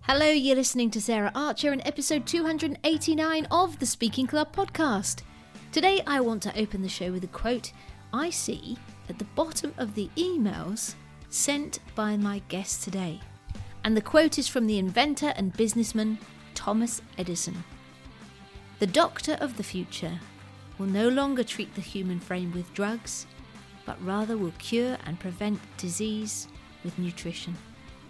Hello, you're listening to Sarah Archer in episode 289 of the Speaking Club podcast. Today I want to open the show with a quote I see at the bottom of the emails sent by my guest today. And the quote is from the inventor and businessman Thomas Edison. The doctor of the future will no longer treat the human frame with drugs, but rather will cure and prevent disease with nutrition.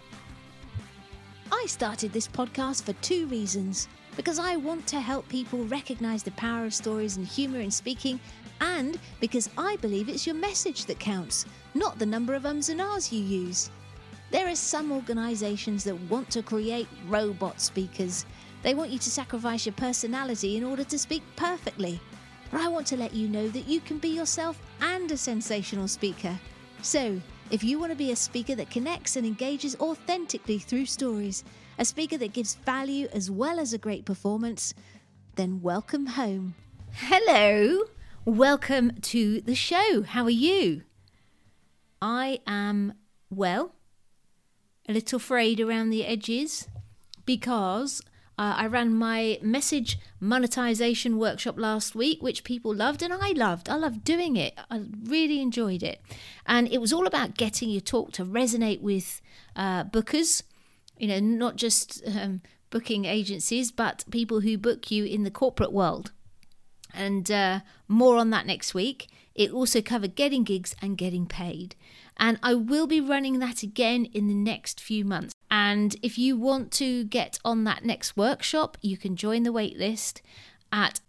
I started this podcast for two reasons. Because I want to help people recognise the power of stories and humour in speaking, and because I believe it's your message that counts, not the number of ums and ahs you use. There are some organisations that want to create robot speakers. They want you to sacrifice your personality in order to speak perfectly. But I want to let you know that you can be yourself and a sensational speaker. So, if you want to be a speaker that connects and engages authentically through stories, a speaker that gives value as well as a great performance, then welcome home. Hello, welcome to the show. How are you? I am, well, a little frayed around the edges because I ran my message monetization workshop last week, which people loved and I loved. I loved doing it. I really enjoyed it. And it was all about getting your talk to resonate with bookers, not just booking agencies, but people who book you in the corporate world. And more on that next week. It also covered getting gigs and getting paid. And I will be running that again in the next few months. And if you want to get on that next workshop, you can join the waitlist at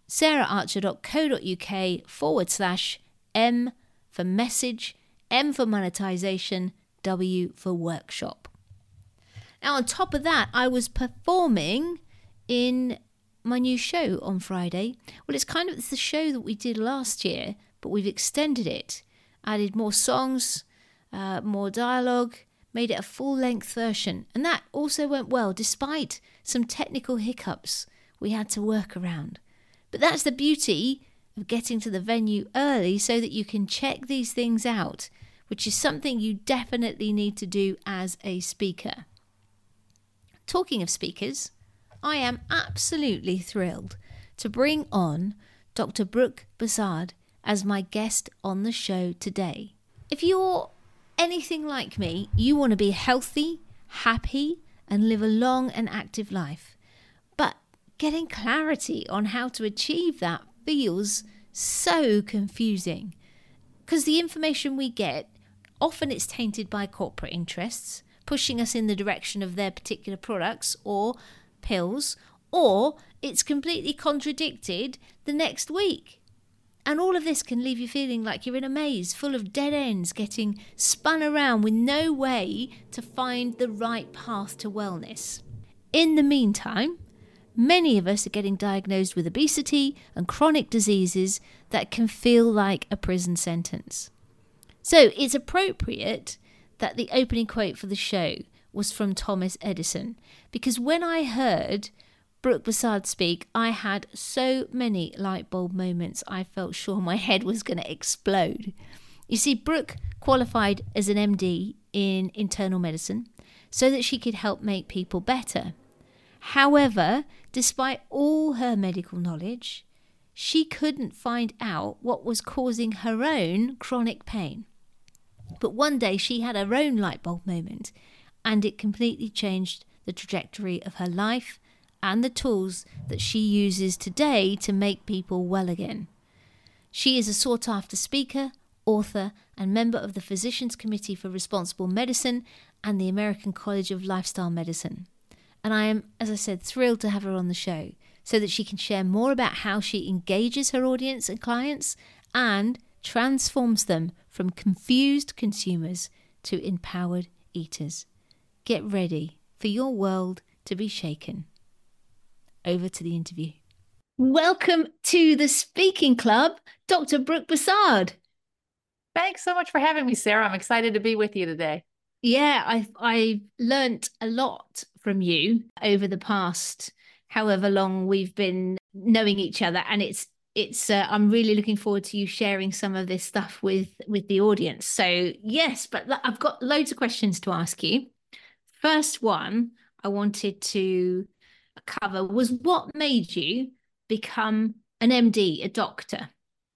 saraharcher.co.uk/M for message, M for monetization, W for workshop. Now, on top of that, I was performing in my new show on Friday. Well, it's the show that we did last year, but we've extended it, added more songs, more dialogue, made it a full-length version. And that also went well, despite some technical hiccups we had to work around. But that's the beauty of getting to the venue early so that you can check these things out, which is something you definitely need to do as a speaker. Talking of speakers, I am absolutely thrilled to bring on Dr. Brooke Bussard as my guest on the show today. If you're anything like me, you want to be healthy, happy, and live a long and active life. But getting clarity on how to achieve that feels so confusing. Because the information we get, often it's tainted by corporate interests, pushing us in the direction of their particular products or pills, or it's completely contradicted the next week. And all of this can leave you feeling like you're in a maze full of dead ends, getting spun around with no way to find the right path to wellness. In the meantime, many of us are getting diagnosed with obesity and chronic diseases that can feel like a prison sentence. So it's appropriate that the opening quote for the show was from Thomas Edison, because when I heard Brooke Bussard speak, I had so many light bulb moments I felt sure my head was going to explode. You see, Brooke qualified as an MD in internal medicine so that she could help make people better. However, despite all her medical knowledge, she couldn't find out what was causing her own chronic pain. But one day she had her own light bulb moment, and it completely changed the trajectory of her life and the tools that she uses today to make people well again. She is a sought-after speaker, author, and member of the Physicians Committee for Responsible Medicine and the American College of Lifestyle Medicine. And I am, as I said, thrilled to have her on the show so that she can share more about how she engages her audience and clients and transforms them from confused consumers to empowered eaters. Get ready for your world to be shaken. Over to the interview. Welcome to the Speaking Club, Dr. Brooke Bussard. Thanks so much for having me, Sarah. I'm excited to be with you today. Yeah, I've learnt a lot from you over the past however long we've been knowing each other, and it's I'm really looking forward to you sharing some of this stuff with the audience. So yes, but I've got loads of questions to ask you. First one, I wanted to cover was what made you become an MD, a doctor?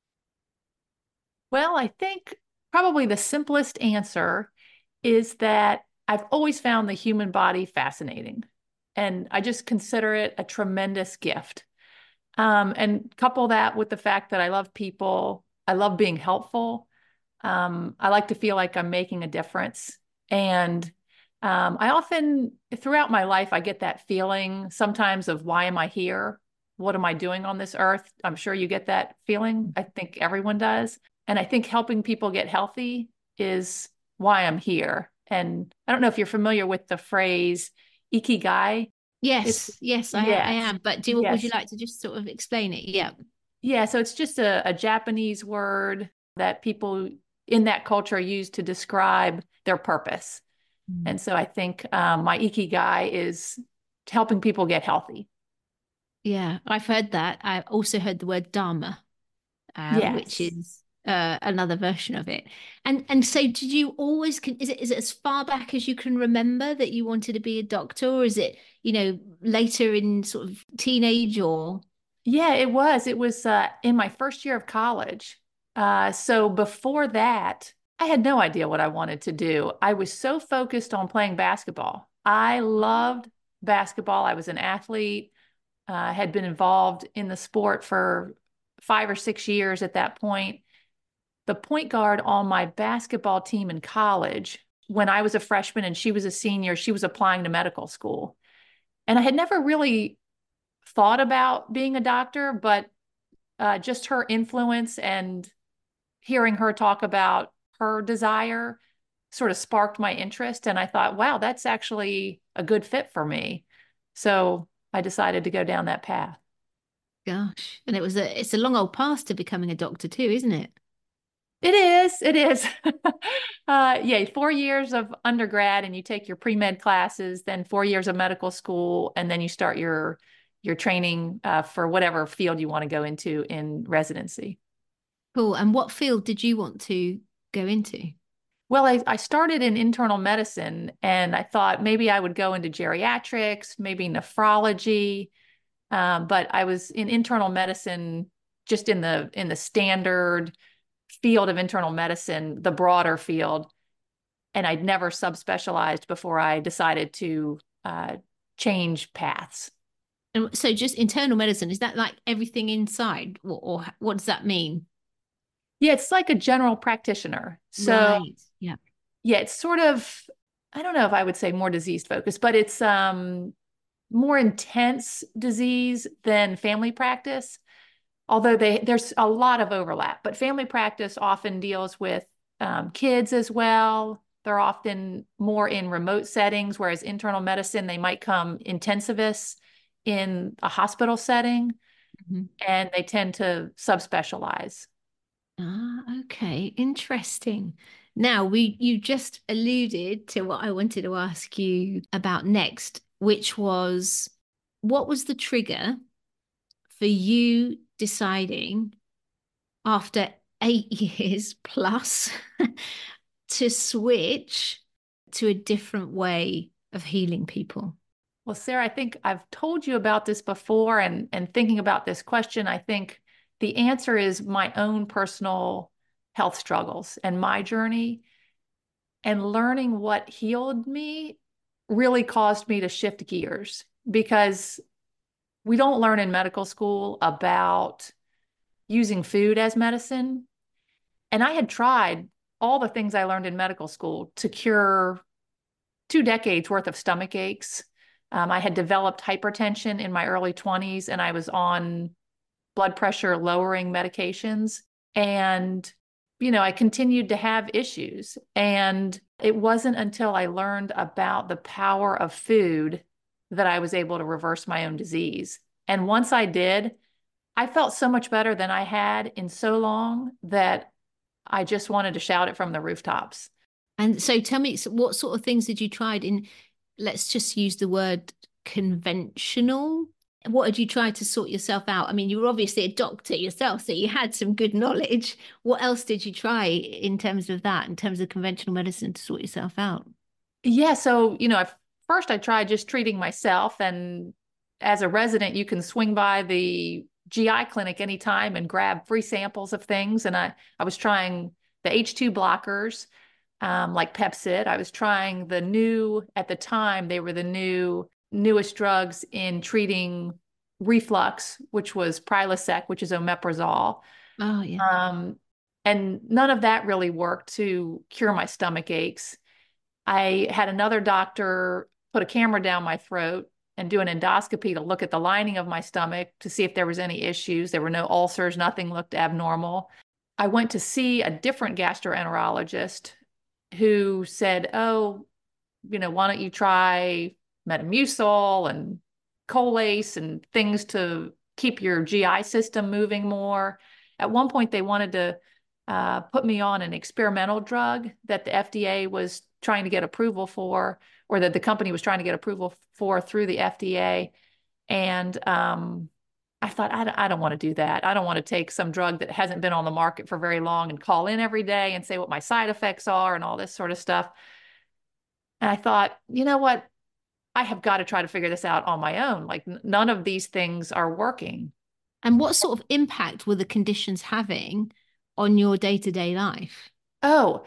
Well, I think probably the simplest answer is that I've always found the human body fascinating. And I just consider it a tremendous gift. And couple that with the fact that I love people, I love being helpful. I like to feel like I'm making a difference. And I often, throughout my life, I get that feeling sometimes of why am I here? What am I doing on this earth? I'm sure you get that feeling. I think everyone does. And I think helping people get healthy is why I'm here. And I don't know if you're familiar with the phrase ikigai. It's, Yes, I yes, am. But would you yes. like to just sort of explain it? Yeah. Yeah, so it's just a Japanese word that people in that culture use to describe their purpose. Mm. And so I think my ikigai is helping people get healthy. Yeah, I've heard that. I also heard the word Dharma, which Yes. is another version of it. And so did you always is it as far back as you can remember that you wanted to be a doctor, or is it, later in sort of teenage or Yeah, it was. It was in my first year of college. So before that, I had no idea what I wanted to do. I was so focused on playing basketball. I loved basketball. I was an athlete, had been involved in the sport for 5 or 6 years at that point. The point guard on my basketball team in college, when I was a freshman and she was a senior, she was applying to medical school. And I had never really thought about being a doctor, but just her influence and hearing her talk about her desire sort of sparked my interest. And I thought, wow, that's actually a good fit for me. So I decided to go down that path. gosh, and it's a long old path to becoming a doctor too, isn't it? It is. It is. Yeah, 4 years of undergrad, and you take your pre-med classes, then 4 years of medical school, and then you start your training for whatever field you want to go into in residency. Cool. And what field did you want to go into? Well, I started in internal medicine, and I thought maybe I would go into geriatrics, maybe nephrology, but I was in internal medicine, just in the standard field of internal medicine, the broader field, and I'd never subspecialized before I decided to change paths. And so just internal medicine, is that like everything inside, or what does that mean? Yeah, it's like a general practitioner. So Right. Yeah. yeah, it's sort of, I don't know if I would say more disease focused, but it's more intense disease than family practice. Although there's a lot of overlap, but family practice often deals with kids as well. They're often more in remote settings, whereas internal medicine, they might come intensivists in a hospital setting, Mhm. and they tend to subspecialize. Ah, okay. Interesting. Now, you just alluded to what I wanted to ask you about next, which was what was the trigger for you deciding after 8 years plus to switch to a different way of healing people? Well, Sarah, I think I've told you about this before, and thinking about this question, I think the answer is my own personal health struggles and my journey, and learning what healed me really caused me to shift gears, because we don't learn in medical school about using food as medicine. And I had tried all the things I learned in medical school to cure 2 decades worth of stomach aches. I had developed hypertension in my early 20s, and I was on blood pressure lowering medications. And, I continued to have issues. And it wasn't until I learned about the power of food that I was able to reverse my own disease. And once I did, I felt so much better than I had in so long that I just wanted to shout it from the rooftops. And so tell me, so what sort of things did you try in, let's just use the word conventional? What had you tried to sort yourself out? I mean, you were obviously a doctor yourself, so you had some good knowledge. What else did you try in terms of that, in terms of conventional medicine to sort yourself out? Yeah, so, first I tried just treating myself. And as a resident, you can swing by the GI clinic anytime and grab free samples of things. And I was trying the H2 blockers, like Pepcid. I was trying the new, at the time, they were the newest drugs in treating reflux, which was Prilosec, which is omeprazole. Oh, yeah. And none of that really worked to cure my stomach aches. I had another doctor put a camera down my throat and do an endoscopy to look at the lining of my stomach to see if there was any issues. There were no ulcers, nothing looked abnormal. I went to see a different gastroenterologist who said, oh, why don't you try Metamucil and Colace and things to keep your GI system moving more. At one point, they wanted to put me on an experimental drug that the FDA was trying to get approval for, or that the company was trying to get approval for through the FDA. And I thought, I don't want to do that. I don't want to take some drug that hasn't been on the market for very long and call in every day and say what my side effects are and all this sort of stuff. And I thought, you know what? I have got to try to figure this out on my own. Like none of these things are working. And what sort of impact were the conditions having on your day-to-day life? Oh,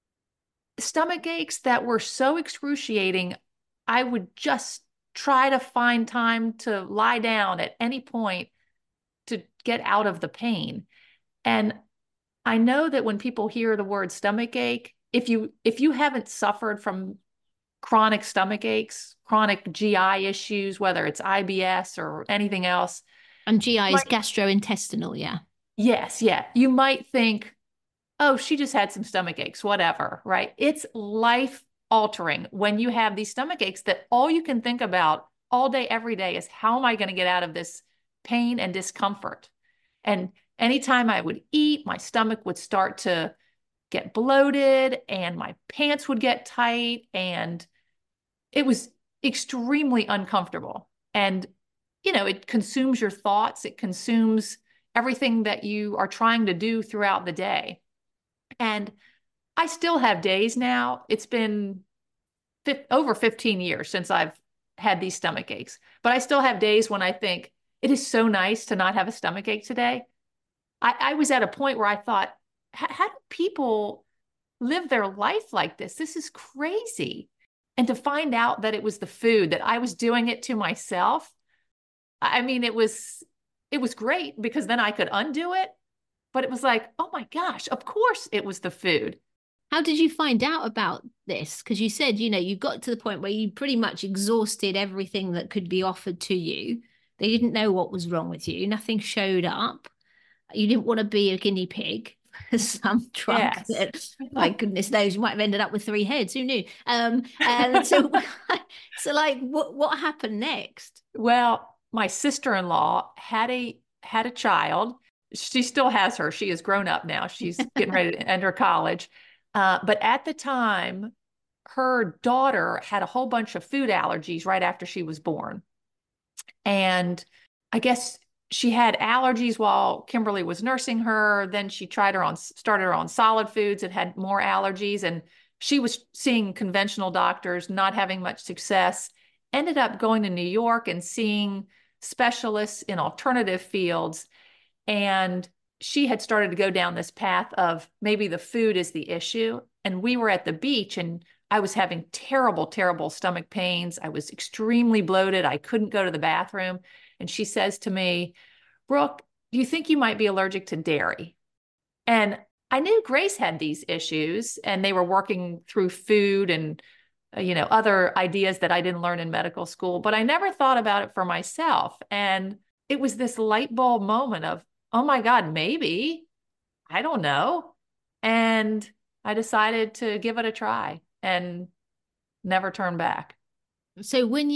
stomach aches that were so excruciating. I would just try to find time to lie down at any point to get out of the pain. And I know that when people hear the word stomach ache, if you haven't suffered from chronic stomach aches, chronic GI issues, whether it's IBS or anything else. And GI is gastrointestinal, yeah. Yes, yeah. You might think, oh, she just had some stomach aches, whatever, right? It's life altering when you have these stomach aches that all you can think about all day, every day is how am I going to get out of this pain and discomfort? And anytime I would eat, my stomach would start to get bloated and my pants would get tight and it was extremely uncomfortable. And, it consumes your thoughts. It consumes everything that you are trying to do throughout the day. And I still have days now. It's been over 15 years since I've had these stomach aches, but I still have days when I think it is so nice to not have a stomach ache today. I was at a point where I thought, how do people live their life like this? This is crazy. And to find out that it was the food, that I was doing it to myself. I mean, it was great because then I could undo it. But it was like, oh my gosh, of course it was the food. How did you find out about this? Because you said, you got to the point where you pretty much exhausted everything that could be offered to you. They didn't know what was wrong with you. Nothing showed up. You didn't want to be a guinea pig for some drug Yes. that, my goodness knows, you might have ended up with 3 heads. Who knew? And so, so like, what happened next? Well, my sister-in-law had a child. She still has her. She is grown up now. She's getting ready to enter college. But at the time, her daughter had a whole bunch of food allergies right after she was born. And I guess she had allergies while Kimberly was nursing her. Then she started her on solid foods and had more allergies. And she was seeing conventional doctors, not having much success, ended up going to New York and seeing specialists in alternative fields. And she had started to go down this path of maybe the food is the issue. And we were at the beach and I was having terrible, terrible stomach pains. I was extremely bloated. I couldn't go to the bathroom. And she says to me, Brooke, do you think you might be allergic to dairy? And I knew Grace had these issues and they were working through food and, other ideas that I didn't learn in medical school, but I never thought about it for myself. And it was this light bulb moment of, oh my God, maybe, I don't know. And I decided to give it a try and never turn back. So when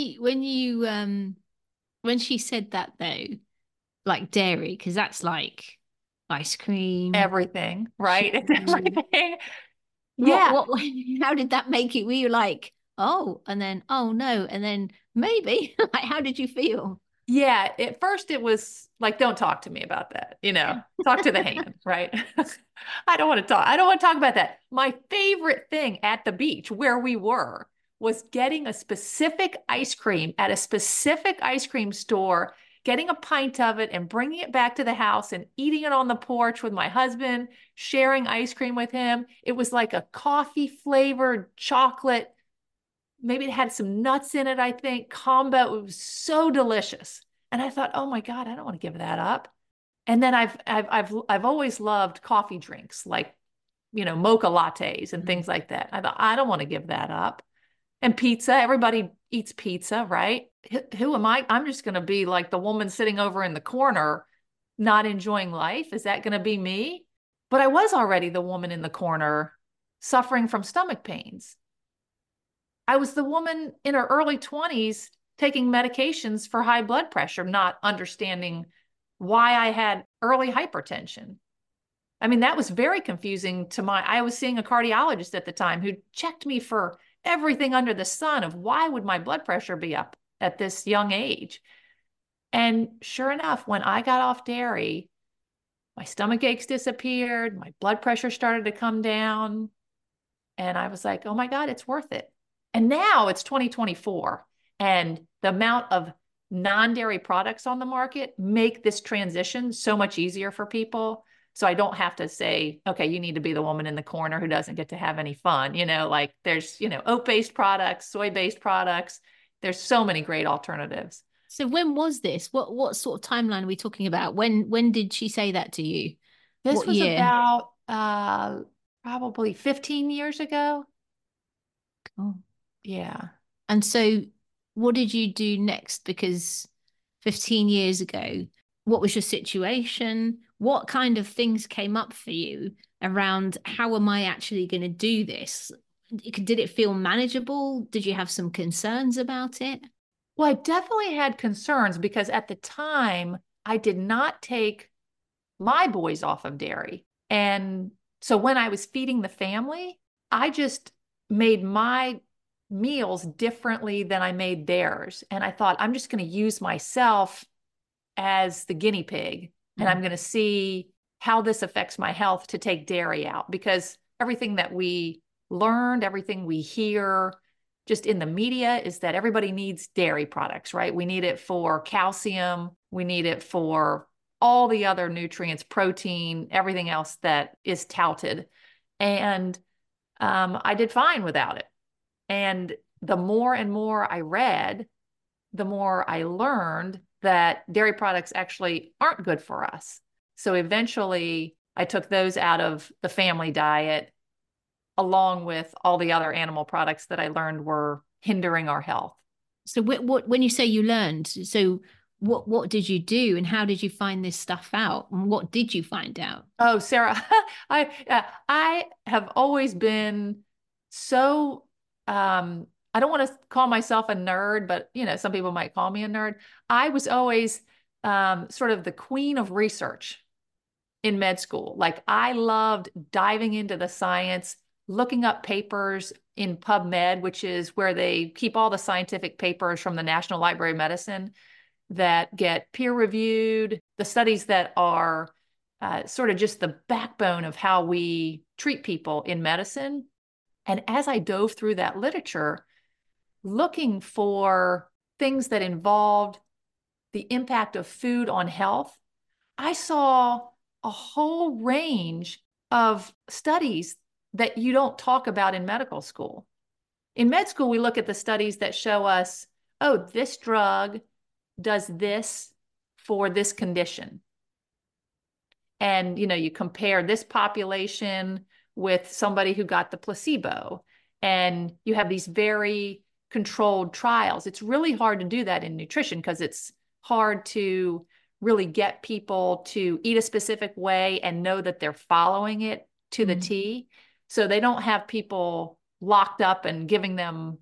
she said that though, like dairy, because that's like ice cream, Everything, right? It's sugar. everything. Yeah. What, how did that make you? Were you like, oh, and then, oh no, and then maybe? Like, how did you feel? Yeah. At first it was like, don't talk to me about that, talk to the hand, right? I don't want to talk about that. My favorite thing at the beach where we were was getting a specific ice cream at a specific ice cream store, getting a pint of it and bringing it back to the house and eating it on the porch with my husband, sharing ice cream with him. It was like a coffee flavored chocolate. Maybe it had some nuts in it, I think, combo. It was so delicious. And I thought, oh my God, I don't want to give that up. And then I've always loved coffee drinks, like, mocha lattes and things like that. I thought, I don't want to give that up. And pizza, everybody eats pizza, right? Who am I? I'm just going to be like the woman sitting over in the corner, not enjoying life. Is that going to be me? But I was already the woman in the corner suffering from stomach pains. I was the woman in her early 20s taking medications for high blood pressure, not understanding why I had early hypertension. I mean, that was very confusing I was seeing a cardiologist at the time who checked me for everything under the sun of why would my blood pressure be up at this young age? And sure enough, when I got off dairy, my stomach aches disappeared, my blood pressure started to come down, and I was like, oh my God, it's worth it. And now it's 2024, and the amount of non-dairy products on the market make this transition so much easier for people. So I don't have to say, okay, you need to be the woman in the corner who doesn't get to have any fun. Like there's, oat-based products, soy-based products. There's so many great alternatives. So when was this? What sort of timeline are we talking about? When did she say that to you? This What was year? about probably 15 years ago. Cool. Yeah. And so what did you do next? Because 15 years ago, what was your situation? What kind of things came up for you around how am I actually going to do this? Did it feel manageable? Did you have some concerns about it? Well, I definitely had concerns because at the time I did not take my boys off of dairy. And so when I was feeding the family, I just made my meals differently than I made theirs. And I thought, I'm just going to use myself as the guinea pig, and I'm going to see how this affects my health to take dairy out, because everything that we learned, everything we hear just in the media is that everybody needs dairy products, right? We need it for calcium. We need it for all the other nutrients, protein, everything else that is touted. And I did fine without it. And the more and more I read, the more I learned that dairy products actually aren't good for us. So eventually I took those out of the family diet, along with all the other animal products that I learned were hindering our health. So when you say you learned, so what did you do and how did you find this stuff out? And what did you find out? Oh, Sarah, I have always been so I don't want to call myself a nerd, but some people might call me a nerd. I was always sort of the queen of research in med school. Like I loved diving into the science, looking up papers in PubMed, which is where they keep all the scientific papers from the National Library of Medicine that get peer reviewed, the studies that are sort of just the backbone of how we treat people in medicine. And as I dove through that literature, looking for things that involved the impact of food on health, I saw a whole range of studies that you don't talk about in medical school. In med school, we look at the studies that show us, oh, this drug does this for this condition. And, you compare this population with somebody who got the placebo, and you have these very controlled trials. It's really hard to do that in nutrition because it's hard to really get people to eat a specific way and know that they're following it to the T. So they don't have people locked up and giving them,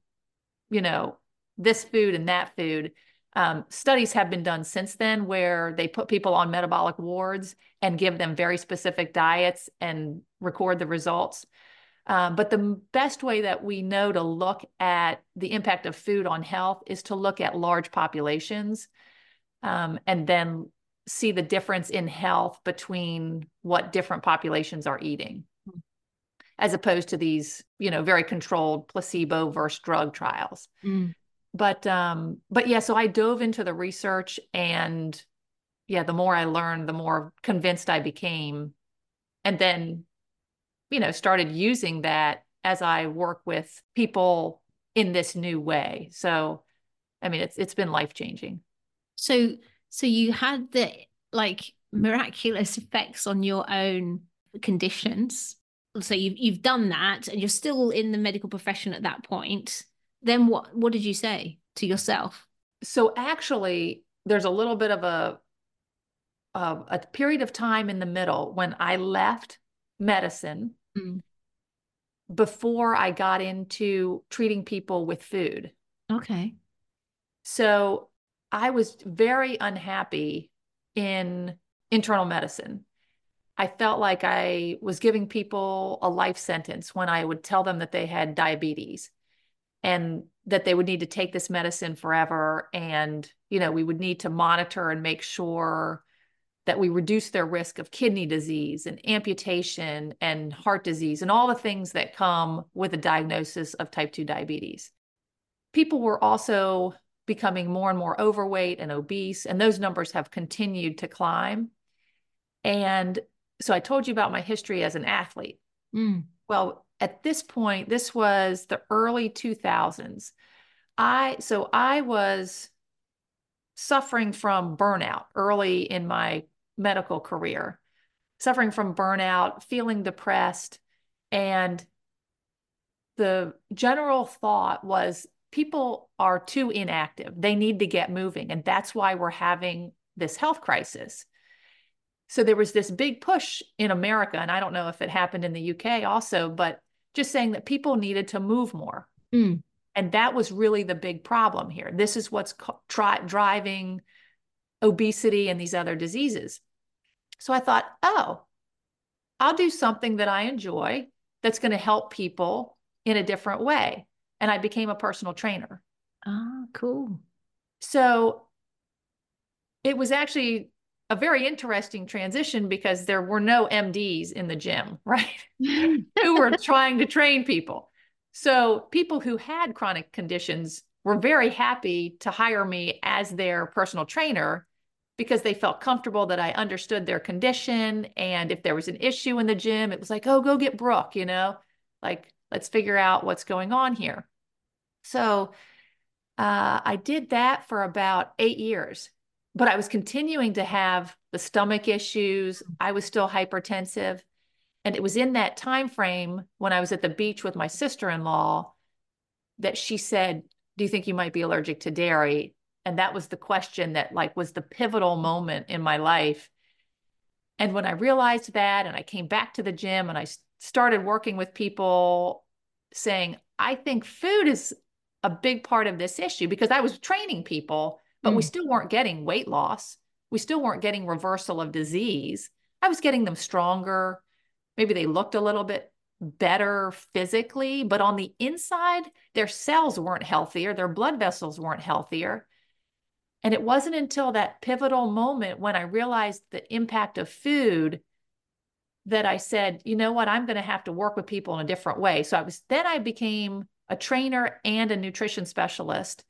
this food and that food. Studies have been done since then where they put people on metabolic wards and give them very specific diets and record the results. But the best way that we know to look at the impact of food on health is to look at large populations and then see the difference in health between what different populations are eating. as opposed to these, very controlled placebo versus drug trials. But yeah, so I dove into the research, and yeah, the more I learned, the more convinced I became, and then, started using that as I work with people in this new way. So, I mean, it's been life-changing. So you had the like miraculous effects on your own conditions. So you've done that and you're still in the medical profession at that point. Then what did you say to yourself? So actually, there's a little bit of a period of time in the middle when I left medicine before I got into treating people with food. Okay. So I was very unhappy in internal medicine. I felt like I was giving people a life sentence when I would tell them that they had diabetes and that they would need to take this medicine forever. And, we would need to monitor and make sure that we reduce their risk of kidney disease and amputation and heart disease and all the things that come with a diagnosis of type 2 diabetes. People were also becoming more and more overweight and obese, and those numbers have continued to climb. And so I told you about my history as an athlete. Well, at this point, this was the early 2000s. I was suffering from burnout early in my medical career, suffering from burnout, feeling depressed. And the general thought was people are too inactive. They need to get moving. And that's why we're having this health crisis. So there was this big push in America, and I don't know if it happened in the UK also, but just saying that people needed to move more. And that was really the big problem here. This is what's driving obesity and these other diseases. So I thought, oh, I'll do something that I enjoy that's going to help people in a different way. And I became a personal trainer. Ah, cool. So it was actually a very interesting transition because there were no MDs in the gym, right? Who were trying to train people. So people who had chronic conditions were very happy to hire me as their personal trainer because they felt comfortable that I understood their condition. And if there was an issue in the gym, it was like, oh, go get Brooke, like, let's figure out what's going on here. So I did that for about 8 years, but I was continuing to have the stomach issues. I was still hypertensive. And it was in that time frame when I was at the beach with my sister-in-law that she said, do you think you might be allergic to dairy? And that was the question that was the pivotal moment in my life. And when I realized that, and I came back to the gym and I started working with people saying, I think food is a big part of this issue, because I was training people, but we still weren't getting weight loss. We still weren't getting reversal of disease. I was getting them stronger. Maybe they looked a little bit better physically, but on the inside, their cells weren't healthier. Their blood vessels weren't healthier. And it wasn't until that pivotal moment when I realized the impact of food that I said, you know what, I'm going to have to work with people in a different way. So I became a trainer and a nutrition specialist.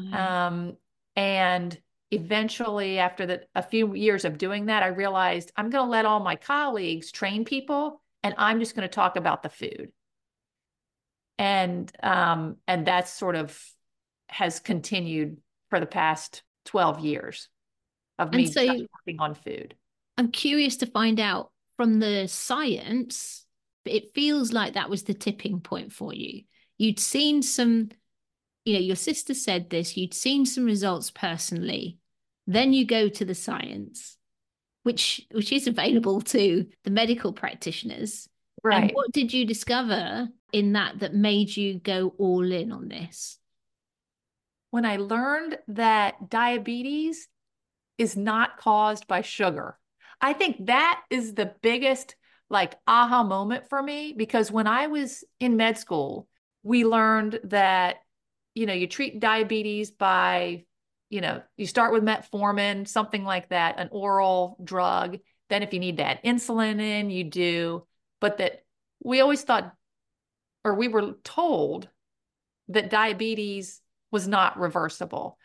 And eventually, after a few years of doing that, I realized I'm going to let all my colleagues train people, and I'm just going to talk about the food. And that sort of has continued for the past 12 years of me just working on food. I'm curious to find out from the science, it feels like that was the tipping point for you. You'd seen some, your sister said this, you'd seen some results personally. Then you go to the science, which is available to the medical practitioners. Right. And what did you discover in that made you go all in on this? When I learned that diabetes is not caused by sugar. I think that is the biggest aha moment for me, because when I was in med school, we learned that, you treat diabetes by, you start with metformin, something like that, an oral drug. Then if you need to add insulin in, you do, but that we always thought, or we were told that diabetes was not reversible.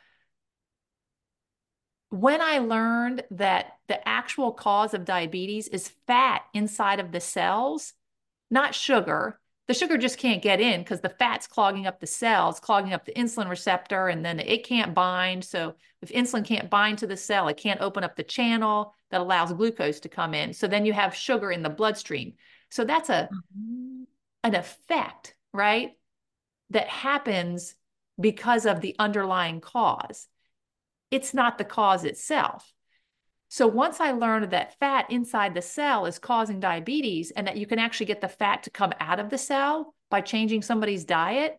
When I learned that the actual cause of diabetes is fat inside of the cells, not sugar, the sugar just can't get in because the fat's clogging up the cells, clogging up the insulin receptor, and then it can't bind. So if insulin can't bind to the cell, it can't open up the channel that allows glucose to come in. So then you have sugar in the bloodstream. So that's an effect, right? That happens because of the underlying cause. It's not the cause itself. So once I learned that fat inside the cell is causing diabetes and that you can actually get the fat to come out of the cell by changing somebody's diet,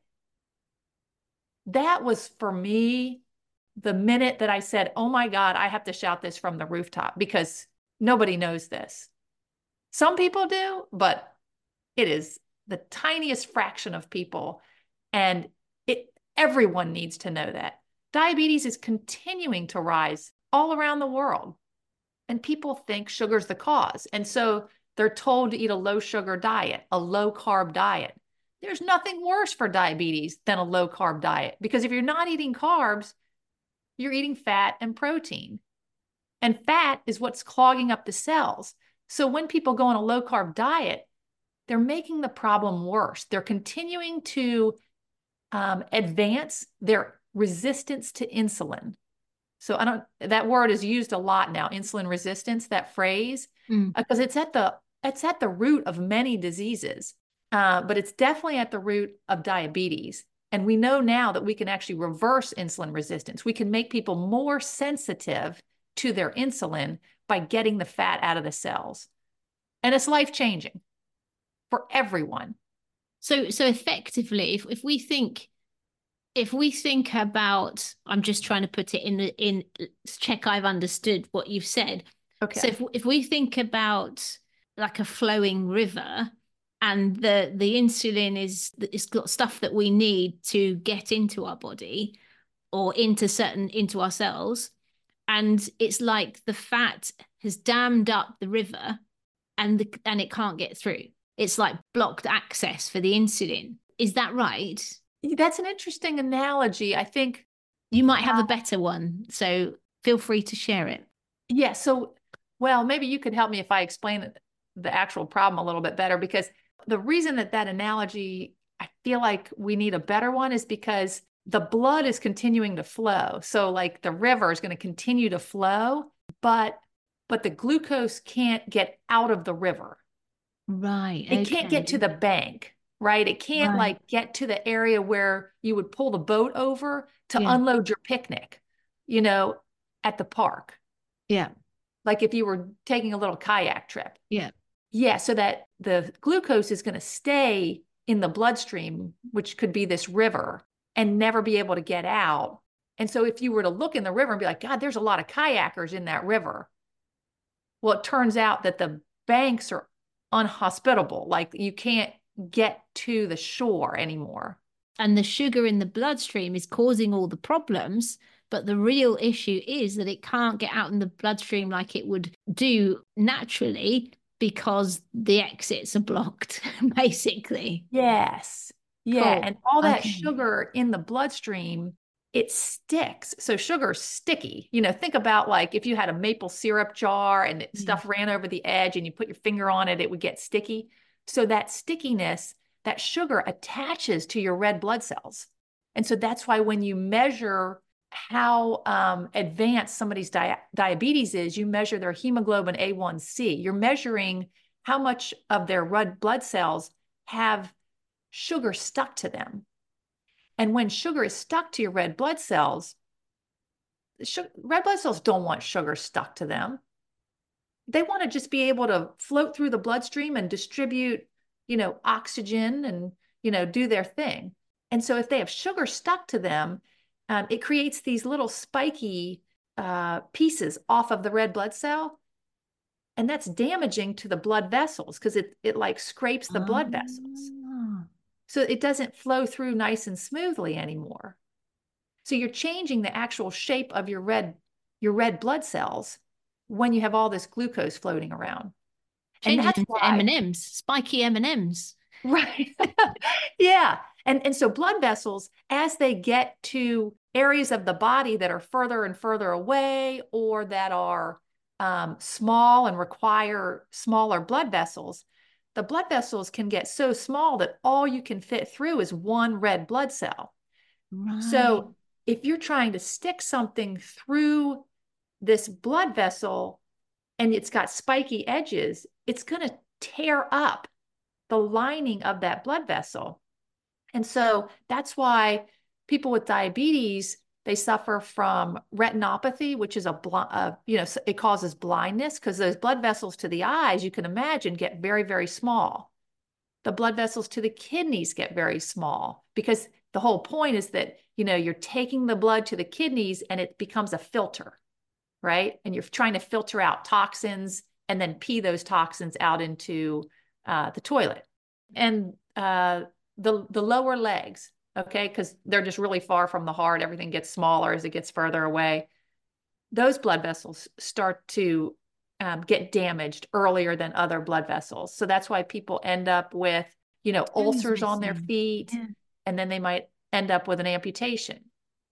that was for me the minute that I said, oh my God, I have to shout this from the rooftop because nobody knows this. Some people do, but it is the tiniest fraction of people. And everyone needs to know that. Diabetes is continuing to rise all around the world. And people think sugar's the cause. And so they're told to eat a low sugar diet, a low carb diet. There's nothing worse for diabetes than a low carb diet because if you're not eating carbs, you're eating fat and protein. And fat is what's clogging up the cells. So when people go on a low carb diet, they're making the problem worse. They're continuing to advance their resistance to insulin. So that word is used a lot now, insulin resistance, that phrase, because it's at the root of many diseases, but it's definitely at the root of diabetes. And we know now that we can actually reverse insulin resistance. We can make people more sensitive to their insulin by getting the fat out of the cells. And it's life-changing for everyone. So effectively, if we think about, I'm just trying to put it in check I've understood what you've said. Okay. So if we think about like a flowing river and the insulin it's got stuff that we need to get into our body or into our cells, and it's like the fat has dammed up the river and it can't get through. It's like blocked access for the insulin. Is that right? That's an interesting analogy. I think you might have a better one, so feel free to share it. Yeah. So, well, maybe you could help me if I explain the actual problem a little bit better, because the reason that analogy, I feel like we need a better one is because the blood is continuing to flow. So like the river is going to continue to flow, but the glucose can't get out of the river. Right. It can't get to the bank, right? It can't like get to the area where you would pull the boat over to unload your picnic, at the park. Yeah. Like if you were taking a little kayak trip. Yeah. Yeah. So that the glucose is going to stay in the bloodstream, which could be this river, and never be able to get out. And so if you were to look in the river and be like, God, there's a lot of kayakers in that river. Well, it turns out that the banks are unhospitable. Like you can't get to the shore anymore. And the sugar in the bloodstream is causing all the problems. But the real issue is that it can't get out in the bloodstream like it would do naturally because the exits are blocked, basically. Yes. Yeah. Cool. And all that sugar in the bloodstream, it sticks. So sugar's sticky. Think about like if you had a maple syrup jar and stuff ran over the edge and you put your finger on it, it would get sticky. So that stickiness, that sugar attaches to your red blood cells. And so that's why when you measure how advanced somebody's diabetes is, you measure their hemoglobin A1C. You're measuring how much of their red blood cells have sugar stuck to them. And when sugar is stuck to your red blood cells red blood cells don't want sugar stuck to them. They want to just be able to float through the bloodstream and distribute, oxygen and, do their thing. And so if they have sugar stuck to them, it creates these little spiky pieces off of the red blood cell. And that's damaging to the blood vessels because it like scrapes the blood vessels. So it doesn't flow through nice and smoothly anymore. So you're changing the actual shape of your red blood cells when you have all this glucose floating around. And Changes that's into why, M&Ms, spiky M&Ms. right. Yeah. And so blood vessels, as they get to areas of the body that are further and further away or that are small and require smaller blood vessels, the blood vessels can get so small that all you can fit through is one red blood cell. Right. So if you're trying to stick something through this blood vessel and it's got spiky edges, it's going to tear up the lining of that blood vessel. And so that's why people with diabetes, they suffer from retinopathy, which is it causes blindness because those blood vessels to the eyes, you can imagine, get very, very small. The blood vessels to the kidneys get very small because the whole point is that, you're taking the blood to the kidneys and it becomes a filter, right? And you're trying to filter out toxins and then pee those toxins out into the toilet. And the lower legs, okay, because they're just really far from the heart. Everything gets smaller as it gets further away. Those blood vessels start to get damaged earlier than other blood vessels. So that's why people end up with, Toes ulcers on their missing. feet, Yeah. and then they might end up with an amputation.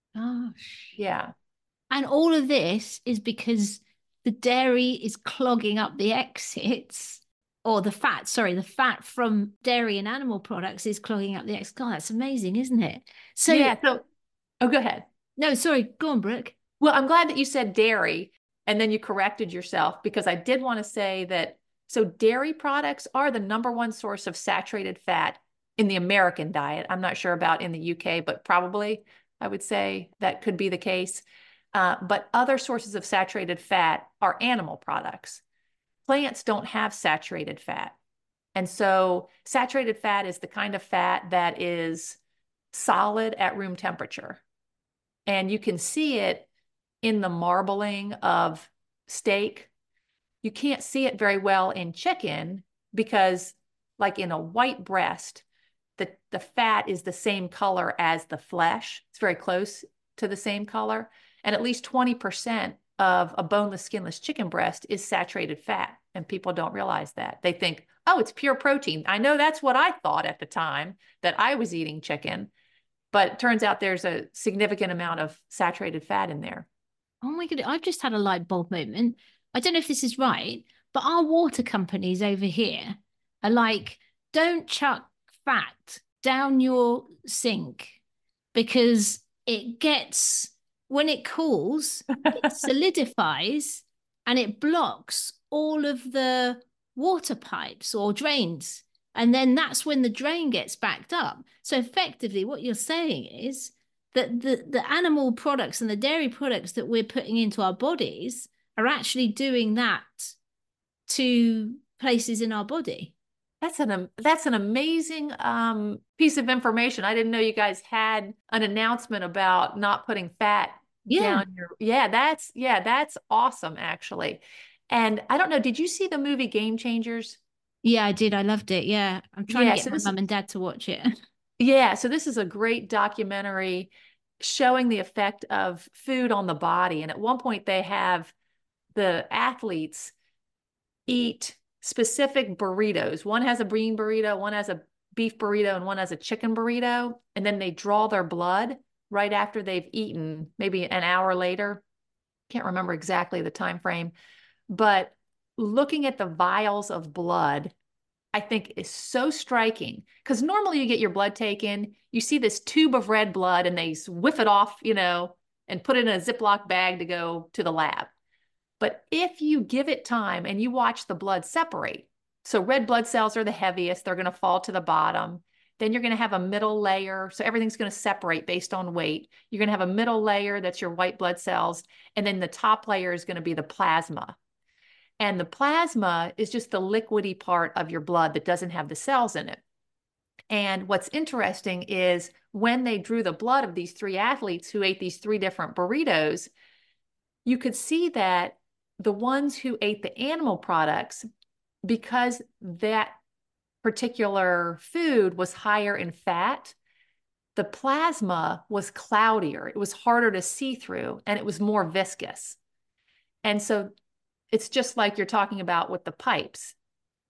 Gosh. Yeah. And all of this is because the dairy is clogging up the exits, or the fat from dairy and animal products is clogging up the exits. God, that's amazing, isn't it? So, Yeah. So, oh, go ahead. no, sorry, go on, Brooke. Well, I'm glad that you said dairy and then you corrected yourself because I did want to say that. So, dairy products are the number one source of saturated fat in the American diet. I'm not sure about in the UK, but probably I would say that could be the case. But other sources of saturated fat are animal products. Plants don't have saturated fat. And so, saturated fat is the kind of fat that is solid at room temperature. And you can see it in the marbling of steak. You can't see it very well in chicken because, like in a white breast, the fat is the same color as the flesh. It's very close to the same color. And at least 20% of a boneless, skinless chicken breast is saturated fat. And people don't realize that. They think, oh, it's pure protein. I know that's what I thought at the time that I was eating chicken. But it turns out there's a significant amount of saturated fat in there. Oh my goodness, I've just had a light bulb moment. I don't know if this is right, but our water companies over here are like, don't chuck fat down your sink because it gets, when it cools, it solidifies and it blocks all of the water pipes or drains. And then that's when the drain gets backed up. So effectively, what you're saying is that the animal products and the dairy products that we're putting into our bodies are actually doing that to places in our body. That's an amazing piece of information. I didn't know you guys had an announcement about not putting fat Yeah. down your. Yeah, that's awesome actually. And I don't know, did you see the movie Game Changers? Yeah, I did. I loved it. Yeah. I'm trying to Yeah, get so my this mum and dad to watch it. so this is a great documentary showing the effect of food on the body. And at one point they have the athletes eat specific burritos. One has a bean burrito, one has a beef burrito, and one has a chicken burrito. And then they draw their blood right after they've eaten, maybe an hour later. Can't remember exactly the time frame, but looking at the vials of blood, I think is so striking because normally you get your blood taken, you see this tube of red blood and they whiff it off, and put it in a Ziploc bag to go to the lab. But if you give it time and you watch the blood separate, so red blood cells are the heaviest, they're going to fall to the bottom. Then you're going to have a middle layer. So everything's going to separate based on weight. You're going to have a middle layer that's your white blood cells. And then the top layer is going to be the plasma. And the plasma is just the liquidy part of your blood that doesn't have the cells in it. And what's interesting is when they drew the blood of these three athletes who ate these three different burritos, you could see that the ones who ate the animal products, because that particular food was higher in fat, the plasma was cloudier. It was harder to see through and it was more viscous. And so it's just like you're talking about with the pipes.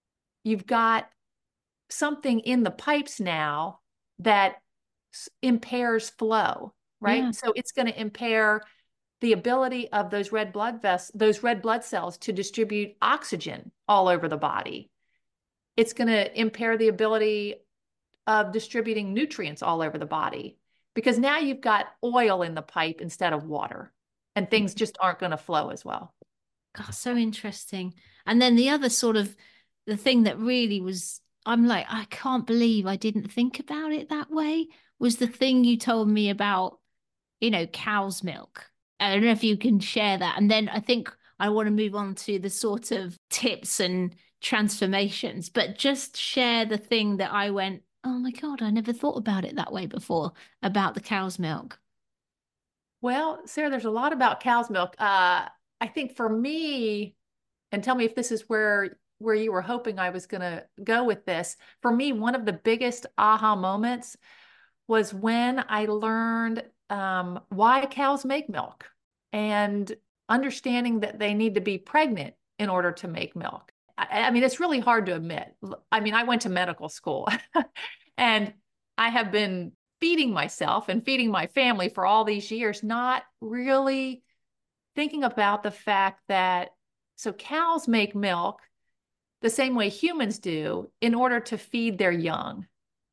you've got something in the pipes now that impairs flow, Yeah. right? So it's going to impair the ability of those red blood cells to distribute oxygen all over the body. It's going to impair the ability of distributing nutrients all over the body because now you've got oil in the pipe instead of water, and things just aren't going to flow as well. God, so interesting. And then the other sort of the thing that really was, I'm like, I can't believe I didn't think about it that way, was the thing you told me about, cow's milk. I don't know if you can share that. And then I think I want to move on to the sort of tips and transformations, but just share the thing that I went, oh my God, I never thought about it that way before about the cow's milk. Well, Sarah, there's a lot about cow's milk. I think for me, and tell me if this is where you were hoping I was going to go with this. For me, one of the biggest aha moments was when I learned why cows make milk and understanding that they need to be pregnant in order to make milk. I mean, it's really hard to admit. I mean, I went to medical school and I have been feeding myself and feeding my family for all these years, not really thinking about the fact that so cows make milk the same way humans do in order to feed their young.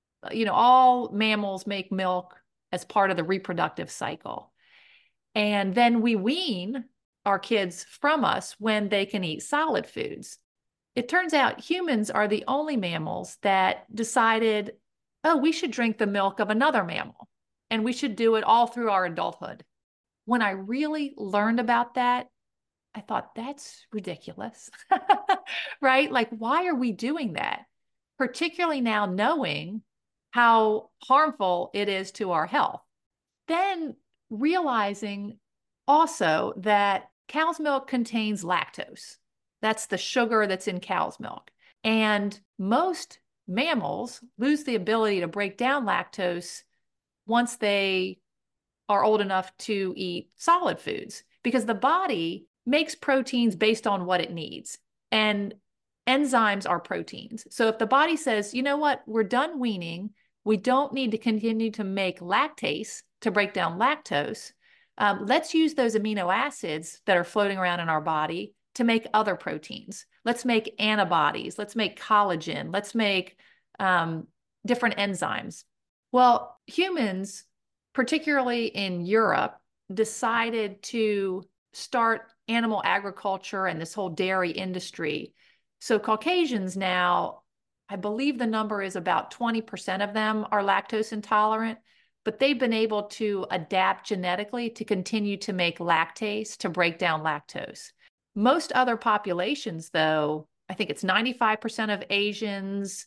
All mammals make milk as part of the reproductive cycle. And then we wean our kids from us when they can eat solid foods. It turns out humans are the only mammals that decided, oh, we should drink the milk of another mammal, and we should do it all through our adulthood. When I really learned about that, I thought, that's ridiculous, right? Like, why are we doing that? Particularly now knowing how harmful it is to our health. Then realizing also that cow's milk contains lactose. That's the sugar that's in cow's milk. And most mammals lose the ability to break down lactose once they are old enough to eat solid foods because the body makes proteins based on what it needs. And enzymes are proteins. So if the body says, you know what, we're done weaning, we don't need to continue to make lactase to break down lactose. Let's use those amino acids that are floating around in our body to make other proteins. Let's make antibodies. Let's make collagen. Let's make different enzymes. Well, humans, particularly in Europe, decided to start animal agriculture and this whole dairy industry. So Caucasians now, I believe the number is about 20% of them are lactose intolerant, but they've been able to adapt genetically to continue to make lactase to break down lactose. Most other populations, though, I think it's 95% of Asians,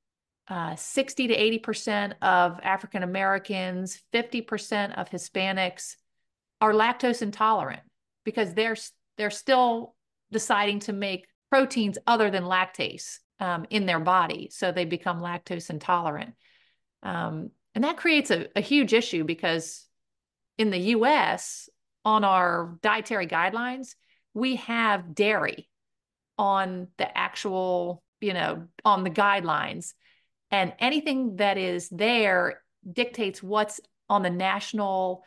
60 to 80% of African Americans, 50% of Hispanics are lactose intolerant because they're still deciding to make proteins other than lactase in their body, so they become lactose intolerant. And that creates a huge issue because in the US, on our dietary guidelines, we have dairy on the actual, on the guidelines. And anything that is there dictates what's on the national,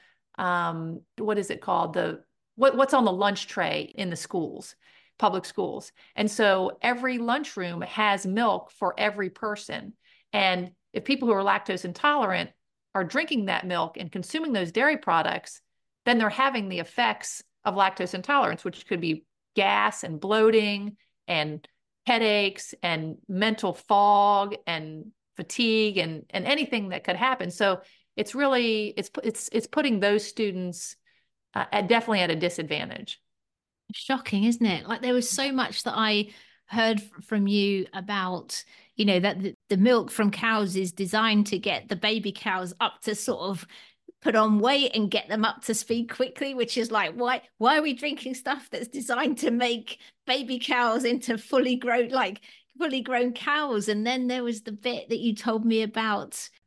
what is it called? What's on the lunch tray in the schools, public schools. And so every lunchroom has milk for every person. And if people who are lactose intolerant are drinking that milk and consuming those dairy products, then they're having the effects of lactose intolerance, which could be gas and bloating and headaches and mental fog and fatigue and anything that could happen. So it's really, it's putting those students definitely at a disadvantage. Shocking, isn't it? Like there was so much that I heard from you about, that the milk from cows is designed to get the baby cows up to sort of put on weight and get them up to speed quickly, which is like, why are we drinking stuff that's designed to make baby cows into fully grown cows? And then there was the bit that you told me about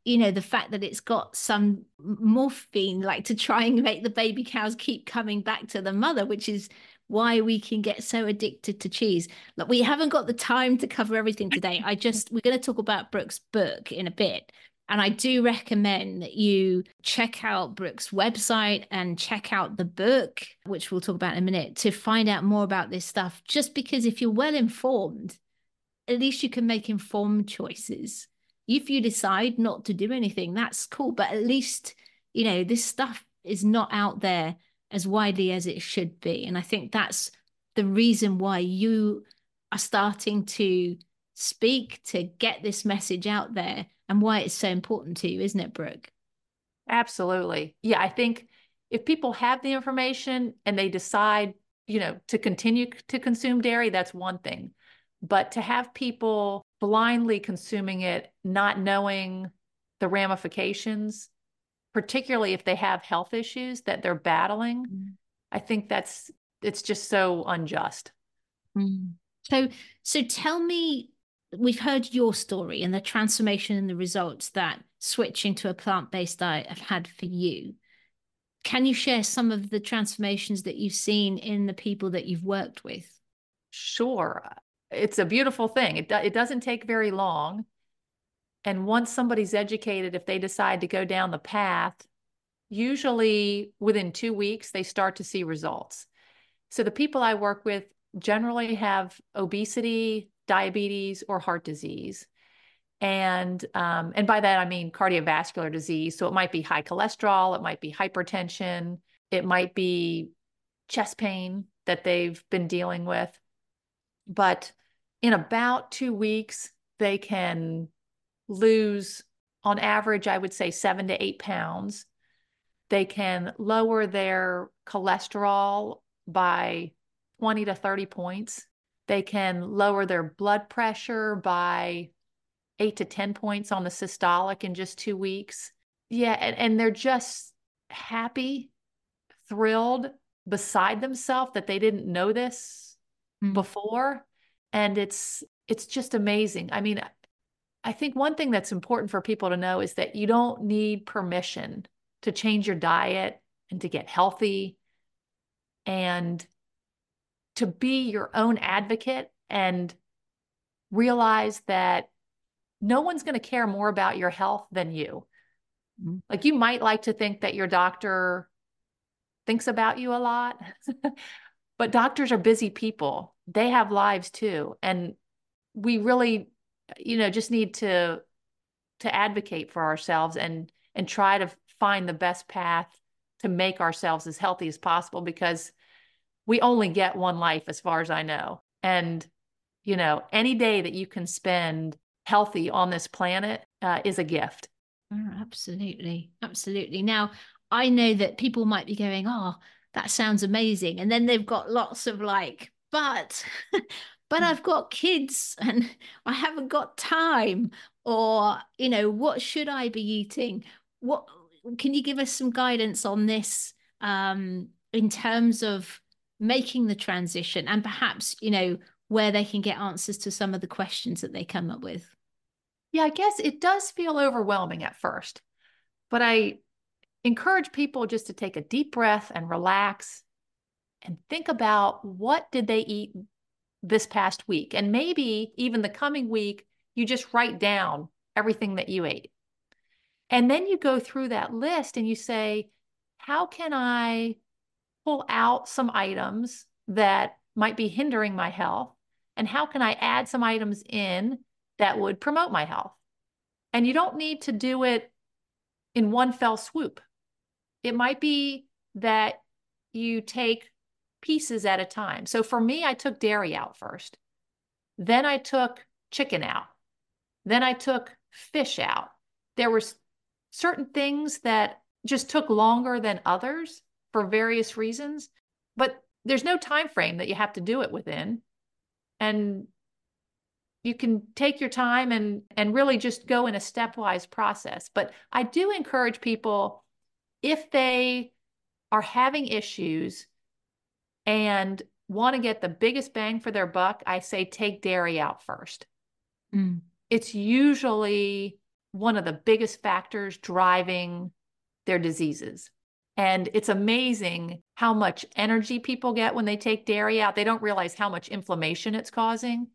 the fact that it's got some morphine, like to try and make the baby cows keep coming back to the mother, which is why we can get so addicted to cheese. Look, we haven't got the time to cover everything today. We're going to talk about Brooke's book in a bit. And I do recommend that you check out Brooke's website and check out the book, which we'll talk about in a minute, to find out more about this stuff. Just because if you're well informed, at least you can make informed choices. If you decide not to do anything, that's cool. But at least, this stuff is not out there as widely as it should be. And I think that's the reason why you are starting to speak, to get this message out there, and why it's so important to you, isn't it, Brooke? Absolutely. Yeah, I think if people have the information and they decide, to continue to consume dairy, that's one thing. But to have people blindly consuming it, not knowing the ramifications, particularly if they have health issues that they're battling, I think it's just so unjust. Mm. So tell me, we've heard your story and the transformation and the results that switching to a plant-based diet have had for you. Can you share some of the transformations that you've seen in the people that you've worked with? Sure. It's a beautiful thing. It doesn't take very long. And once somebody's educated, if they decide to go down the path, usually within 2 weeks, they start to see results. So the people I work with generally have obesity, diabetes, or heart disease. And by that, I mean cardiovascular disease. So it might be high cholesterol, it might be hypertension, it might be chest pain that they've been dealing with. But in about 2 weeks, they can lose, on average, I would say 7 to 8 pounds. They can lower their cholesterol by 20 to 30 points. They can lower their blood pressure by 8 to 10 points on the systolic in just 2 weeks. Yeah, and they're just happy, thrilled, beside themselves that they didn't know this before. And it's just amazing. I mean, I think one thing that's important for people to know is that you don't need permission to change your diet and to get healthy and to be your own advocate and realize that no one's going to care more about your health than you. Like, you might like to think that your doctor thinks about you a lot, but doctors are busy people. They have lives too. And we really, just need to advocate for ourselves and try to find the best path to make ourselves as healthy as possible, because we only get one life, as far as I know. And, any day that you can spend healthy on this planet is a gift. Oh, absolutely. Absolutely. Now, I know that people might be going, oh, that sounds amazing. And then they've got lots of but I've got kids and I haven't got time. Or, what should I be eating? What can you give us some guidance on this in terms of making the transition and perhaps, where they can get answers to some of the questions that they come up with? Yeah, I guess it does feel overwhelming at first, but I encourage people just to take a deep breath and relax and think about, what did they eat this past week? And maybe even the coming week, you just write down everything that you ate. And then you go through that list and you say, how can I pull out some items that might be hindering my health? And how can I add some items in that would promote my health? And you don't need to do it in one fell swoop. It might be that you take pieces at a time. So for me, I took dairy out first. Then I took chicken out. Then I took fish out. There were certain things that just took longer than others for various reasons, but there's no time frame that you have to do it within. And you can take your time and really just go in a stepwise process. But I do encourage people, if they are having issues and want to get the biggest bang for their buck, I say take dairy out first. It's usually one of the biggest factors driving their diseases. And it's amazing how much energy people get when they take dairy out. They don't realize how much inflammation it's causing.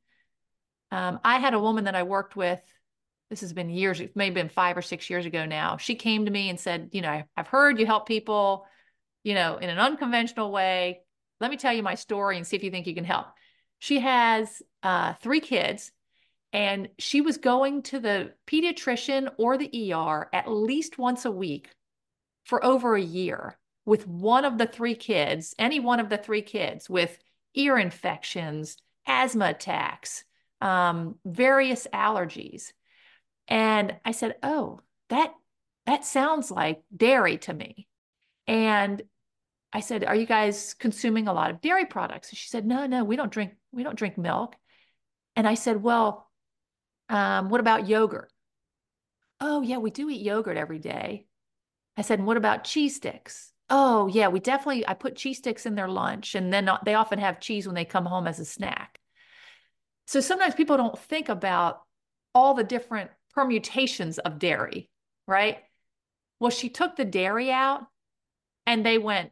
I had a woman that I worked with, this has been years, it may have been 5 or 6 years ago now. She came to me and said, I've heard you help people, in an unconventional way. Let me tell you my story and see if you think you can help. She has 3 kids, and she was going to the pediatrician or the ER at least once a week for over a year with one of the 3 kids, any one of the 3 kids with ear infections, asthma attacks, various allergies. And I said, oh, that sounds like dairy to me. And I said, are you guys consuming a lot of dairy products? And she said, no, we don't drink milk. And I said, well, what about yogurt? Oh, yeah, we do eat yogurt every day. I said, and what about cheese sticks? Oh, yeah, I put cheese sticks in their lunch, and then they often have cheese when they come home as a snack. So sometimes people don't think about all the different permutations of dairy, right? Well, she took the dairy out, and they went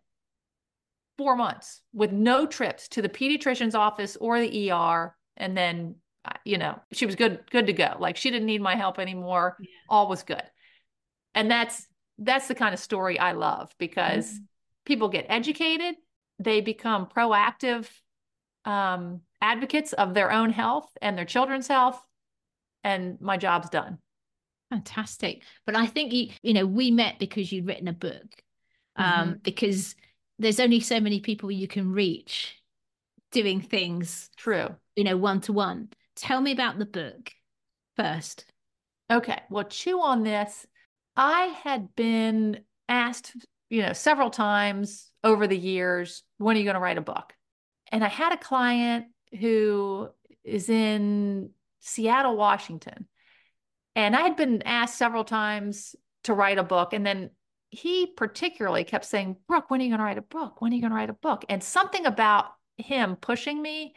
4 months with no trips to the pediatrician's office or the ER. And then, she was good to go. Like, she didn't need my help anymore. Yeah. All was good. And that's the kind of story I love, because people get educated, they become proactive advocates of their own health and their children's health, and my job's done. Fantastic. But I think we met because you'd written a book, because there's only so many people you can reach doing things. True. One-to-one. Tell me about the book first. Okay. Well, chew on this. I had been asked, several times over the years, when are you going to write a book? And I had a client who is in Seattle, Washington. And I had been asked several times to write a book. And then he particularly kept saying, Brooke, when are you going to write a book? When are you going to write a book? And something about him pushing me,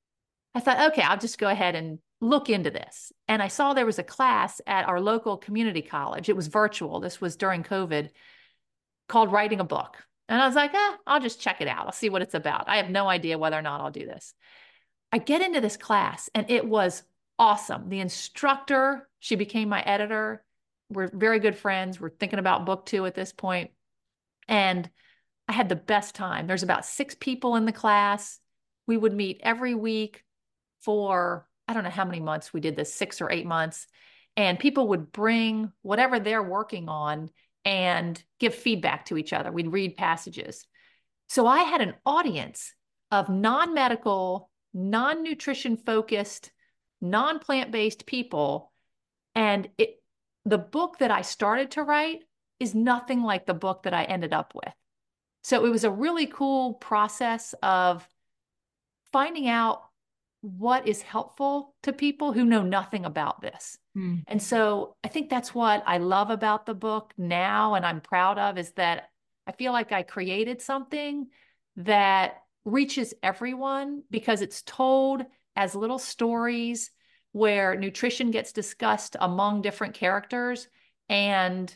I thought, okay, I'll just go ahead and look into this. And I saw there was a class at our local community college. It was virtual. This was during COVID, called Writing a Book. And I was like, I'll just check it out. I'll see what it's about. I have no idea whether or not I'll do this. I get into this class, and it was awesome. The instructor, she became my editor. We're very good friends. We're thinking about book 2 at this point. And I had the best time. There's about 6 people in the class. We would meet every week for, I don't know how many months we did this, 6 or 8 months. And people would bring whatever they're working on and give feedback to each other. We'd read passages. So I had an audience of non-medical, non-nutrition focused, non-plant-based people. And the book that I started to write is nothing like the book that I ended up with. So it was a really cool process of finding out what is helpful to people who know nothing about this. And so I think that's what I love about the book now, and I'm proud of, is that I feel like I created something that reaches everyone, because it's told as little stories where nutrition gets discussed among different characters, and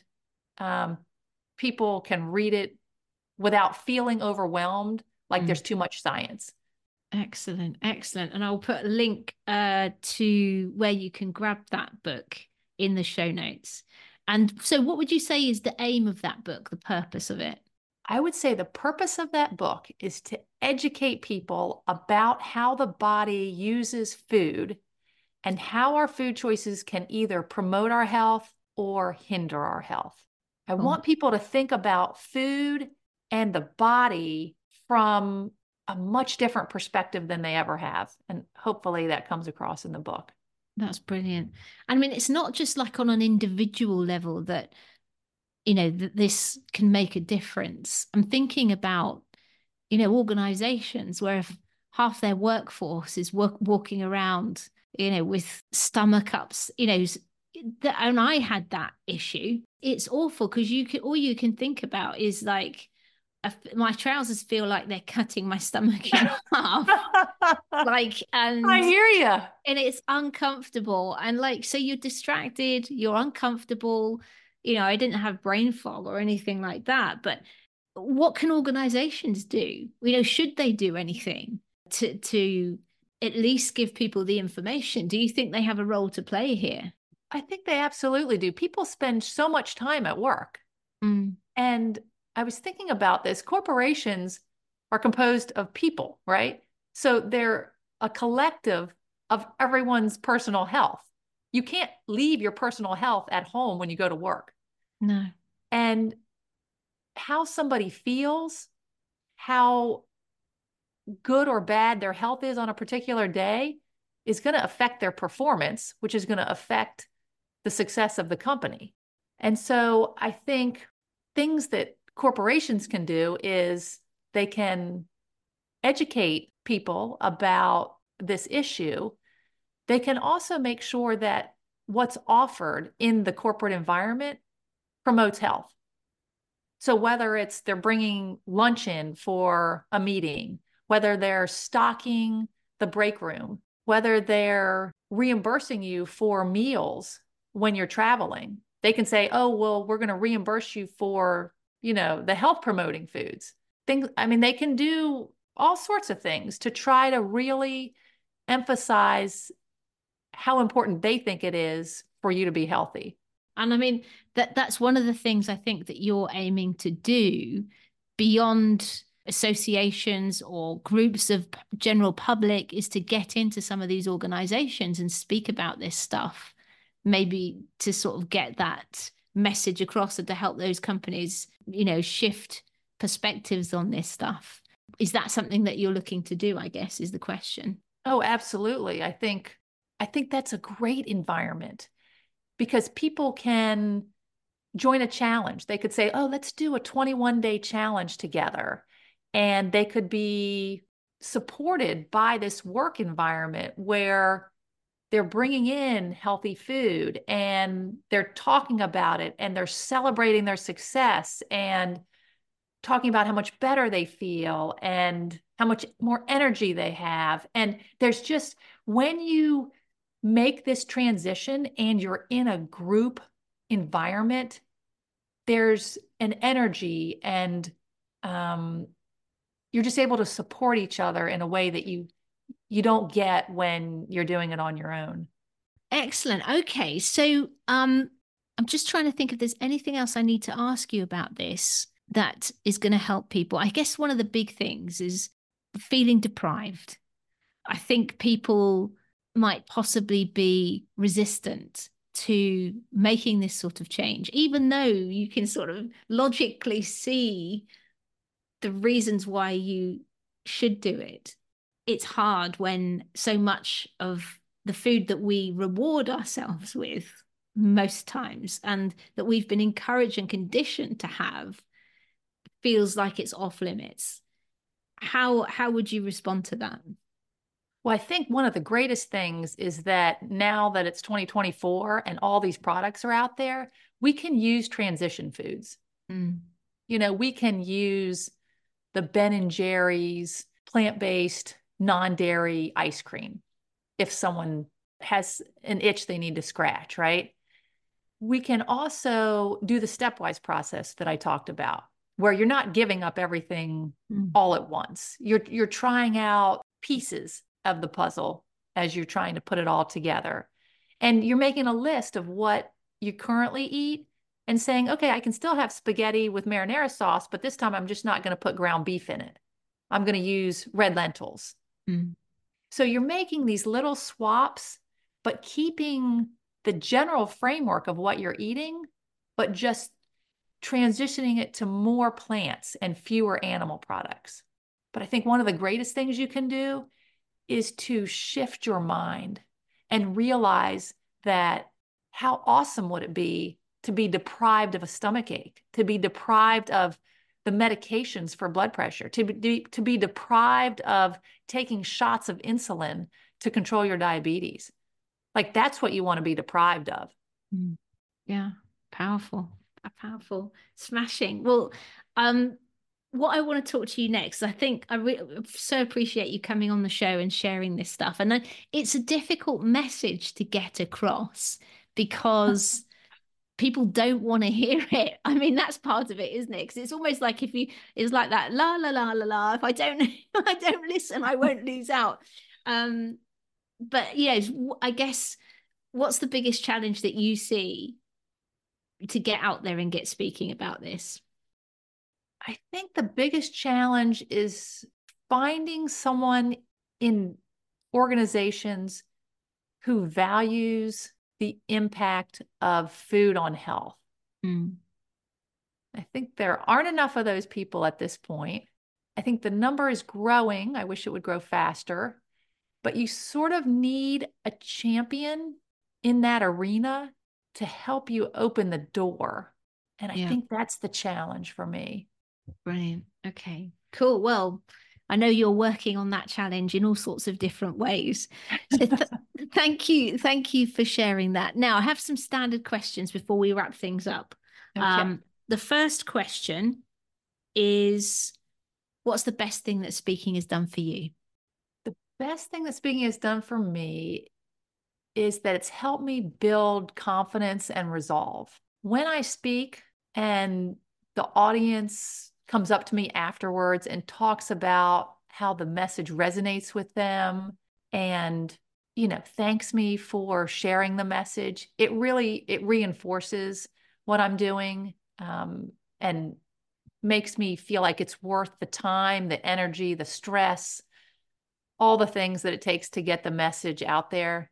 people can read it without feeling overwhelmed like there's too much science. Excellent. And I'll put a link to where you can grab that book in the show notes. And so what would you say is the aim of that book, the purpose of it? I would say the purpose of that book is to educate people about how the body uses food and how our food choices can either promote our health or hinder our health. I want people to think about food and the body from a much different perspective than they ever have. And hopefully that comes across in the book. That's brilliant. I mean, it's not just like on an individual level that, that this can make a difference. I'm thinking about, organizations where if half their workforce is walking around, with stomach ups, and I had that issue. It's awful, because all you can think about is like, my trousers feel like they're cutting my stomach in half. Like, I hear you. and it's uncomfortable. And like, so you're distracted, you're uncomfortable. You know, I didn't have brain fog or anything like that, but what can organizations do? You know, should they do anything to at least give people the information? Do you think they have a role to play here? I think they absolutely do. People spend so much time at work. Mm. And I was thinking about this. Corporations are composed of people, right? So they're a collective of everyone's personal health. You can't leave your personal health at home when you go to work. No. And how somebody feels, how good or bad their health is on a particular day is going to affect their performance, which is going to affect the success of the company. And so I think things that corporations can do is they can educate people about this issue. They can also make sure that what's offered in the corporate environment promotes health. So whether it's they're bringing lunch in for a meeting, whether they're stocking the break room, whether they're reimbursing you for meals when you're traveling, they can say, oh, well, we're going to reimburse you for, the health promoting foods. Things, I mean, they can do all sorts of things to try to really emphasize how important they think it is for you to be healthy. And I mean, that's one of the things I think that you're aiming to do beyond associations or groups of general public, is to get into some of these organizations and speak about this stuff, maybe to sort of get that message across and to help those companies, shift perspectives on this stuff. Is that something that you're looking to do, I guess, is the question. Oh, absolutely. I think that's a great environment because people can join a challenge. They could say, oh, let's do a 21-day challenge together. And they could be supported by this work environment where they're bringing in healthy food and they're talking about it and they're celebrating their success and talking about how much better they feel and how much more energy they have. And there's just, when you make this transition and you're in a group environment, there's an energy and you're just able to support each other in a way that you don't get when you're doing it on your own. Excellent. Okay. So I'm just trying to think if there's anything else I need to ask you about this that is going to help people. I guess one of the big things is feeling deprived. I think people might possibly be resistant to making this sort of change, even though you can sort of logically see the reasons why you should do it. It's hard when so much of the food that we reward ourselves with most times and that we've been encouraged and conditioned to have feels like it's off limits. How would you respond to that? Well, I think one of the greatest things is that now that it's 2024 and all these products are out there, we can use transition foods. Mm. We can use the Ben and Jerry's plant-based non-dairy ice cream if someone has an itch they need to scratch, right? We can also do the stepwise process that I talked about, where you're not giving up everything all at once. You're trying out pieces of the puzzle as you're trying to put it all together. And you're making a list of what you currently eat and saying, okay, I can still have spaghetti with marinara sauce, but this time I'm just not going to put ground beef in it. I'm going to use red lentils. Mm. So you're making these little swaps, but keeping the general framework of what you're eating, but just transitioning it to more plants and fewer animal products. But I think one of the greatest things you can do is to shift your mind and realize that how awesome would it be to be deprived of a stomach ache, to be deprived of the medications for blood pressure, to be deprived of taking shots of insulin to control your diabetes. Like that's what you want to be deprived of. Yeah, powerful, powerful, smashing. Well, what I want to talk to you next, I think so appreciate you coming on the show and sharing this stuff. And it's a difficult message to get across because people don't want to hear it. I mean, that's part of it, isn't it? Because it's almost like it's like that la la la la la. If I don't, I don't listen, I won't lose out. Um, but yeah, I guess what's the biggest challenge that you see to get out there and get speaking about this? I think the biggest challenge is finding someone in organizations who values the impact of food on health. Mm. I think there aren't enough of those people at this point. I think the number is growing. I wish it would grow faster, but you sort of need a champion in that arena to help you open the door. And I Yeah. think that's the challenge for me. Brilliant. Okay, cool. Well, I know you're working on that challenge in all sorts of different ways. So thank you for sharing that. Now, I have some standard questions before we wrap things up. Okay. The first question is, what's the best thing that speaking has done for you? The best thing that speaking has done for me is that it's helped me build confidence and resolve. When I speak and the audience comes up to me afterwards and talks about how the message resonates with them and thanks me for sharing the message, it reinforces what I'm doing, and makes me feel like it's worth the time, the energy, the stress, all the things that it takes to get the message out there.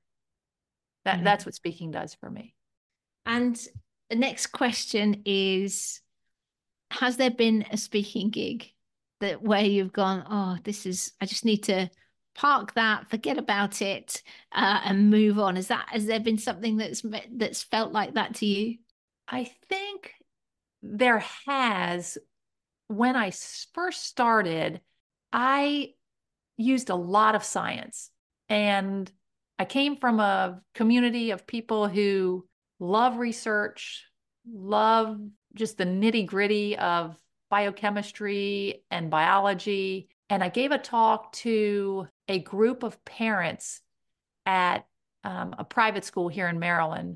That's what speaking does for me. And the next question is, has there been a speaking gig that where you've gone, oh, I just need to park that, forget about it, and move on? Has there been something that's felt like that to you? I think there has. When I first started, I used a lot of science, and I came from a community of people who love research, love just the nitty gritty of biochemistry and biology. And I gave a talk to a group of parents at a private school here in Maryland.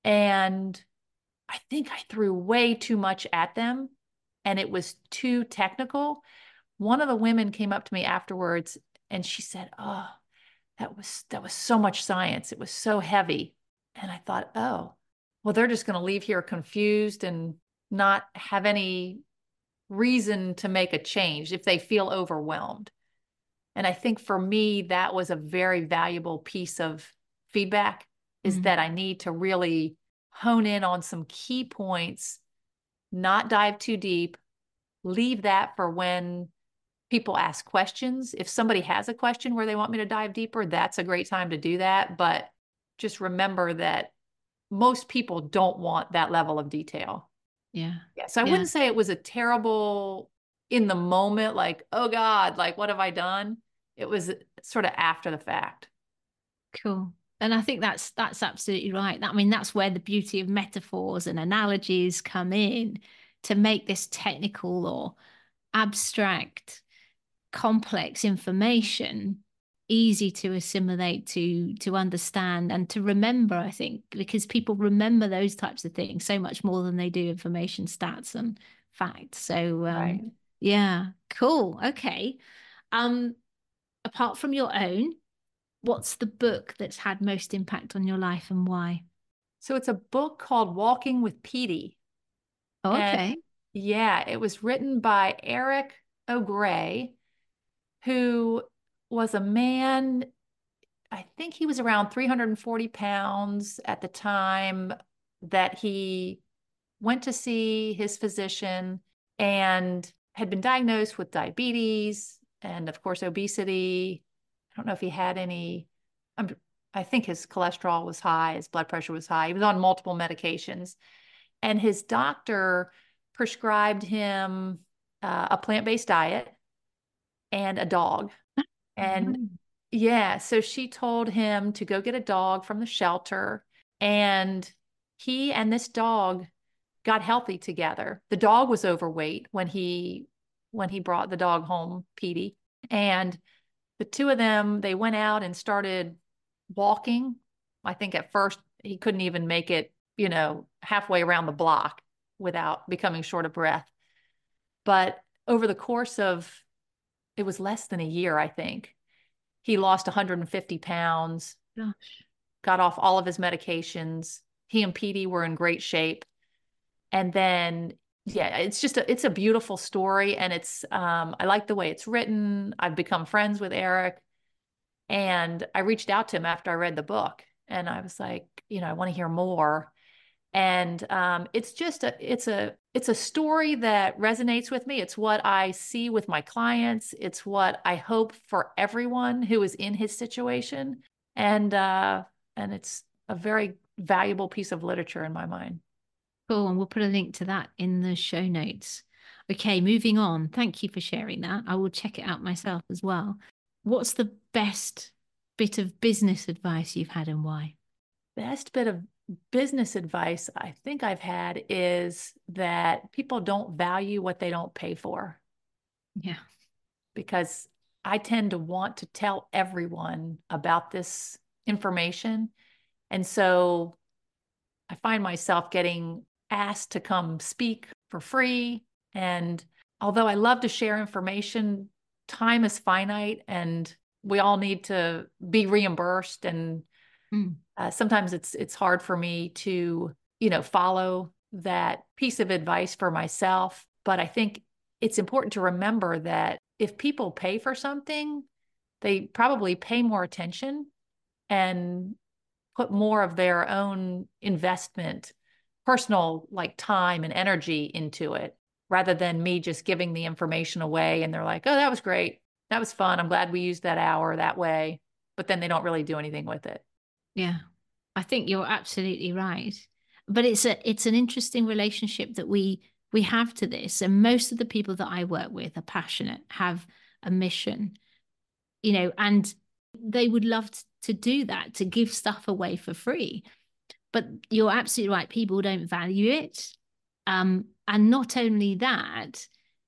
And I think I threw way too much at them and it was too technical. One of the women came up to me afterwards and she said, "Oh, that was so much science. It was so heavy." And I thought, "Oh, well, they're just going to leave here confused and not have any reason to make a change if they feel overwhelmed." And I think for me, that was a very valuable piece of feedback, is Mm. that I need to really hone in on some key points, not dive too deep, leave that for when people ask questions. If somebody has a question where they want me to dive deeper, that's a great time to do that. But just remember that most people don't want that level of detail. Yeah. Yeah. So I Yeah. wouldn't say it was a terrible in the moment, like, oh God, like, what have I done? It was sort of after the fact. Cool. And I think that's absolutely right. I mean, that's where the beauty of metaphors and analogies come in to make this technical or abstract, complex information easy to assimilate, to understand, and to remember, I think, because people remember those types of things so much more than they do information, stats, and facts. So Right. yeah, cool. Okay. Um, apart from your own, what's the book that's had most impact on your life and why? So it's a book called Walking with Petey. Oh, And okay. yeah, it was written by Eric O'Grey, who was a man, I think he was around 340 pounds at the time that he went to see his physician and had been diagnosed with diabetes and, of course, obesity. I don't know if he had any, I think his cholesterol was high, his blood pressure was high. He was on multiple medications. And his doctor prescribed him a plant-based diet and a dog. And Mm. yeah, so she told him to go get a dog from the shelter. And he and this dog got healthy together. The dog was overweight when he when he brought the dog home, Petey. And the two of them, they went out and started walking. I think at first he couldn't even make it, halfway around the block without becoming short of breath. But over the course of, it was less than a year, I think, he lost 150 pounds, Gosh. got off all of his medications. He and Petey were in great shape. And then, yeah, it's a beautiful story. And I like the way it's written. I've become friends with Eric. And I reached out to him after I read the book and I was like, I want to hear more. And it's a story that resonates with me. It's what I see with my clients. It's what I hope for everyone who is in his situation. And it's a very valuable piece of literature in my mind. Cool. And we'll put a link to that in the show notes. Okay, moving on. Thank you for sharing that. I will check it out myself as well. What's the best bit of business advice you've had and why? Best bit of business advice I think I've had is that people don't value what they don't pay for. Yeah. Because I tend to want to tell everyone about this information. And so I find myself getting asked to come speak for free. And although I love to share information, time is finite and we all need to be reimbursed. And sometimes it's hard for me to, follow that piece of advice for myself. But I think it's important to remember that if people pay for something, they probably pay more attention and put more of their own investment, personal like time and energy into it, rather than me just giving the information away and they're like, oh, that was great. That was fun. I'm glad we used that hour that way. But then they don't really do anything with it. Yeah. I think you're absolutely right. But it's an interesting relationship that we have to this. And most of the people that I work with are passionate, have a mission, and they would love to do that, to give stuff away for free. But you're absolutely right. People don't value it. And not only that,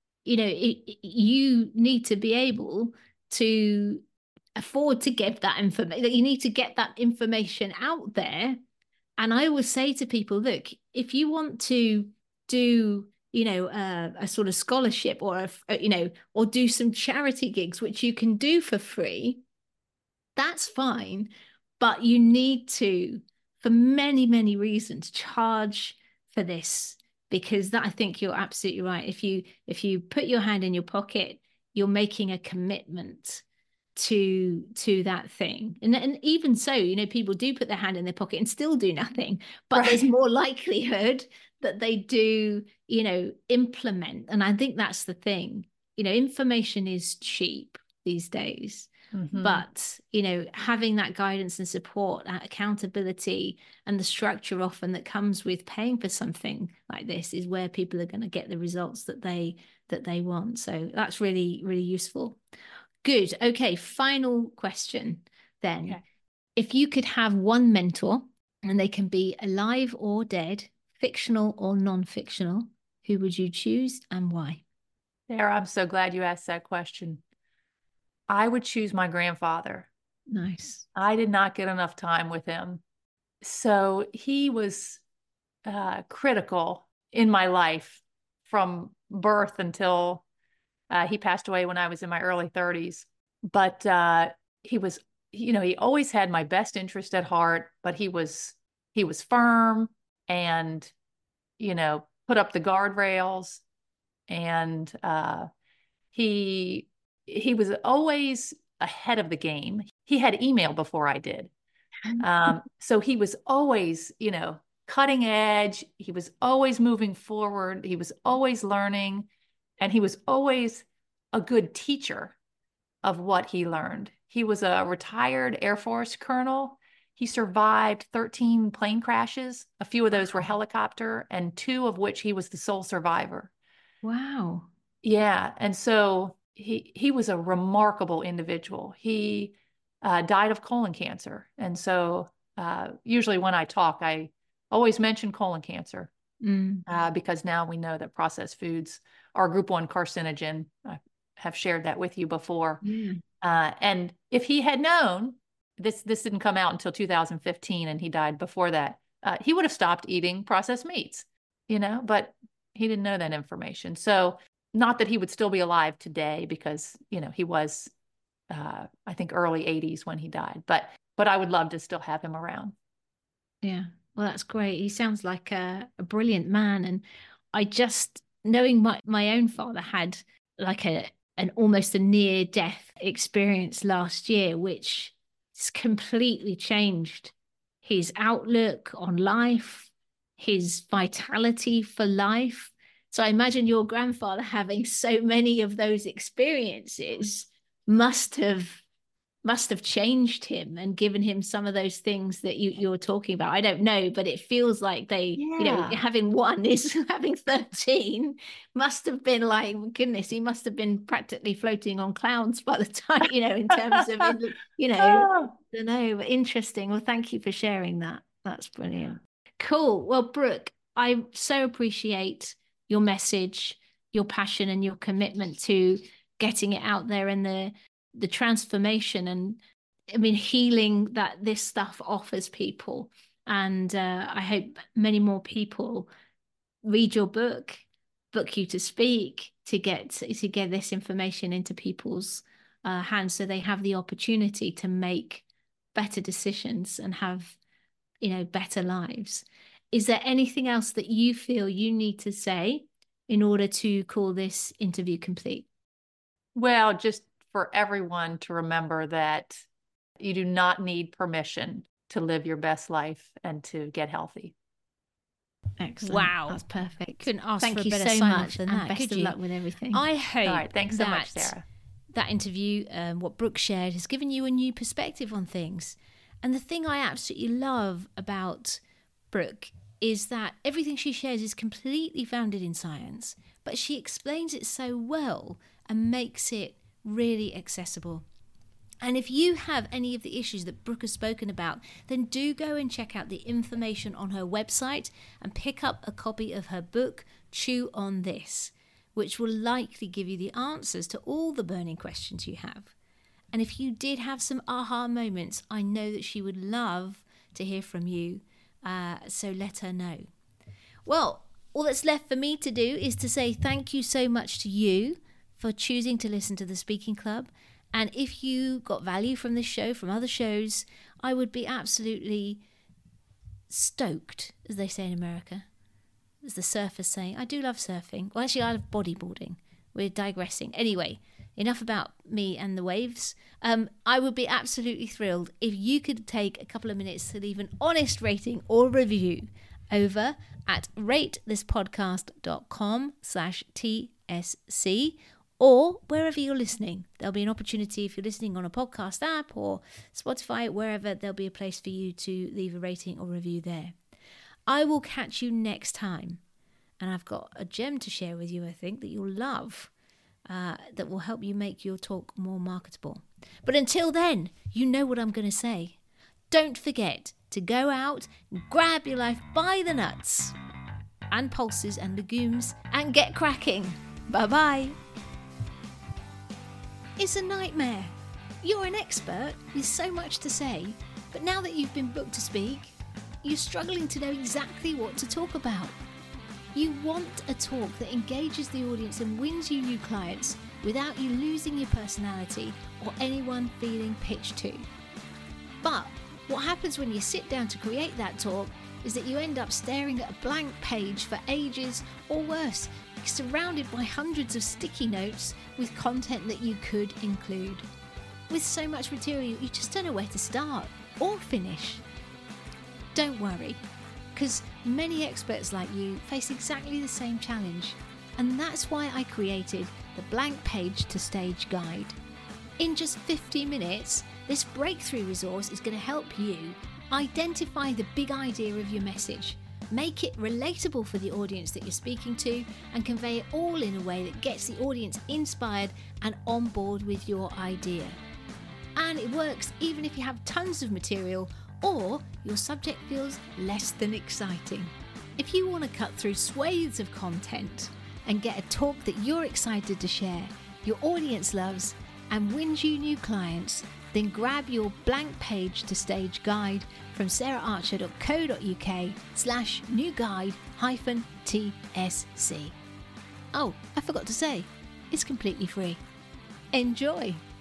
you need to be able to afford to give that information. You need to get that information out there. And I always say to people, look, if you want to do, a sort of scholarship or, or do some charity gigs, which you can do for free, that's fine. But you need to, for many, many reasons, charge for this, because that, I think you're absolutely right. If you put your hand in your pocket, you're making a commitment to that thing. And even so, people do put their hand in their pocket and still do nothing, but Right. there's more likelihood that they do, implement. And I think that's the thing. Information is cheap these days. Mm-hmm. But, having that guidance and support, that accountability and the structure often that comes with paying for something like this is where people are going to get the results that they want. So that's really, really useful. Good. Okay. Final question then. Okay. If you could have one mentor, and they can be alive or dead, fictional or non-fictional, who would you choose and why? There, I'm so glad you asked that question. I would choose my grandfather. Nice. I did not get enough time with him. So he was critical in my life from birth until he passed away when I was in my early 30s. But he was, he always had my best interest at heart, but he was firm and, put up the guardrails. And he was always ahead of the game. He had email before I did. So he was always, cutting edge. He was always moving forward. He was always learning. And he was always a good teacher of what he learned. He was a retired Air Force colonel. He survived 13 plane crashes. A few of those were helicopter, and 2 of which he was the sole survivor. Wow. Yeah. And so he was a remarkable individual. He died of colon cancer. And so usually when I talk, I always mention colon cancer because now we know that processed foods or group 1 carcinogen. I have shared that with you before. Yeah. And if he had known, this didn't come out until 2015 and he died before that, he would have stopped eating processed meats, but he didn't know that information. So not that he would still be alive today, because, he was, I think, early 80s when he died, but I would love to still have him around. Yeah. Well, that's great. He sounds like a brilliant man. And I just, knowing my own father had like an almost a near death experience last year, which has completely changed his outlook on life, his vitality for life. So I imagine your grandfather having so many of those experiences must have changed him and given him some of those things that you're talking about. I don't know, but it feels like they, having one is having 13 must have been like, goodness, he must have been practically floating on clouds by the time, in terms of, I don't know, but interesting. Well, thank you for sharing that. That's brilliant. Cool. Well, Brooke, I so appreciate your message, your passion, and your commitment to getting it out there, and the transformation and healing that this stuff offers people. And I hope many more people read your book you to speak, to get this information into people's hands, so they have the opportunity to make better decisions and have better lives. Is there anything else that you feel you need to say in order to call this interview complete? Well, just for everyone to remember that you do not need permission to live your best life and to get healthy. Excellent. Wow. That's perfect. Couldn't ask Thank for a you better so sign much, off than and that, best could of you? luck with everything. I hope All right. Thanks so much, Sarah. That interview, what Brooke shared, has given you a new perspective on things. And the thing I absolutely love about Brooke is that everything she shares is completely founded in science, but she explains it so well and makes it really accessible. And if you have any of the issues that Brooke has spoken about, then do go and check out the information on her website and pick up a copy of her book, Chew on This, which will likely give you the answers to all the burning questions you have. And if you did have some aha moments, I know that she would love to hear from you, so let her know. Well, all that's left for me to do is to say thank you so much to you for choosing to listen to the Speaking Club. And if you got value from this show, from other shows, I would be absolutely stoked, as they say in America. As the surfers say, I do love surfing. Well, actually, I love bodyboarding. We're digressing. Anyway, enough about me and the waves. I would be absolutely thrilled if you could take a couple of minutes to leave an honest rating or review over at ratethispodcast.com/TSC, or wherever you're listening. There'll be an opportunity, if you're listening on a podcast app or Spotify, wherever, there'll be a place for you to leave a rating or review there. I will catch you next time. And I've got a gem to share with you, I think, that you'll love, that will help you make your talk more marketable. But until then, you know what I'm going to say. Don't forget to go out and grab your life by the nuts and pulses and legumes and get cracking. Bye-bye. It's a nightmare. You're an expert with so much to say, but now that you've been booked to speak, you're struggling to know exactly what to talk about. You want a talk that engages the audience and wins you new clients without you losing your personality or anyone feeling pitched to. But what happens when you sit down to create that talk is that you end up staring at a blank page for ages, or worse, surrounded by hundreds of sticky notes with content that you could include. With so much material, you just don't know where to start or finish. Don't worry, because many experts like you face exactly the same challenge, and that's why I created the Blank Page to Stage Guide. In just 50 minutes, this breakthrough resource is going to help you identify the big idea of your message, make it relatable for the audience that you're speaking to, and convey it all in a way that gets the audience inspired and on board with your idea. And it works even if you have tons of material or your subject feels less than exciting. If you want to cut through swathes of content and get a talk that you're excited to share, your audience loves, and wins you new clients, then grab your blank page to stage guide from saraharcher.co.uk/new guide-TSC. Oh, I forgot to say, it's completely free. Enjoy!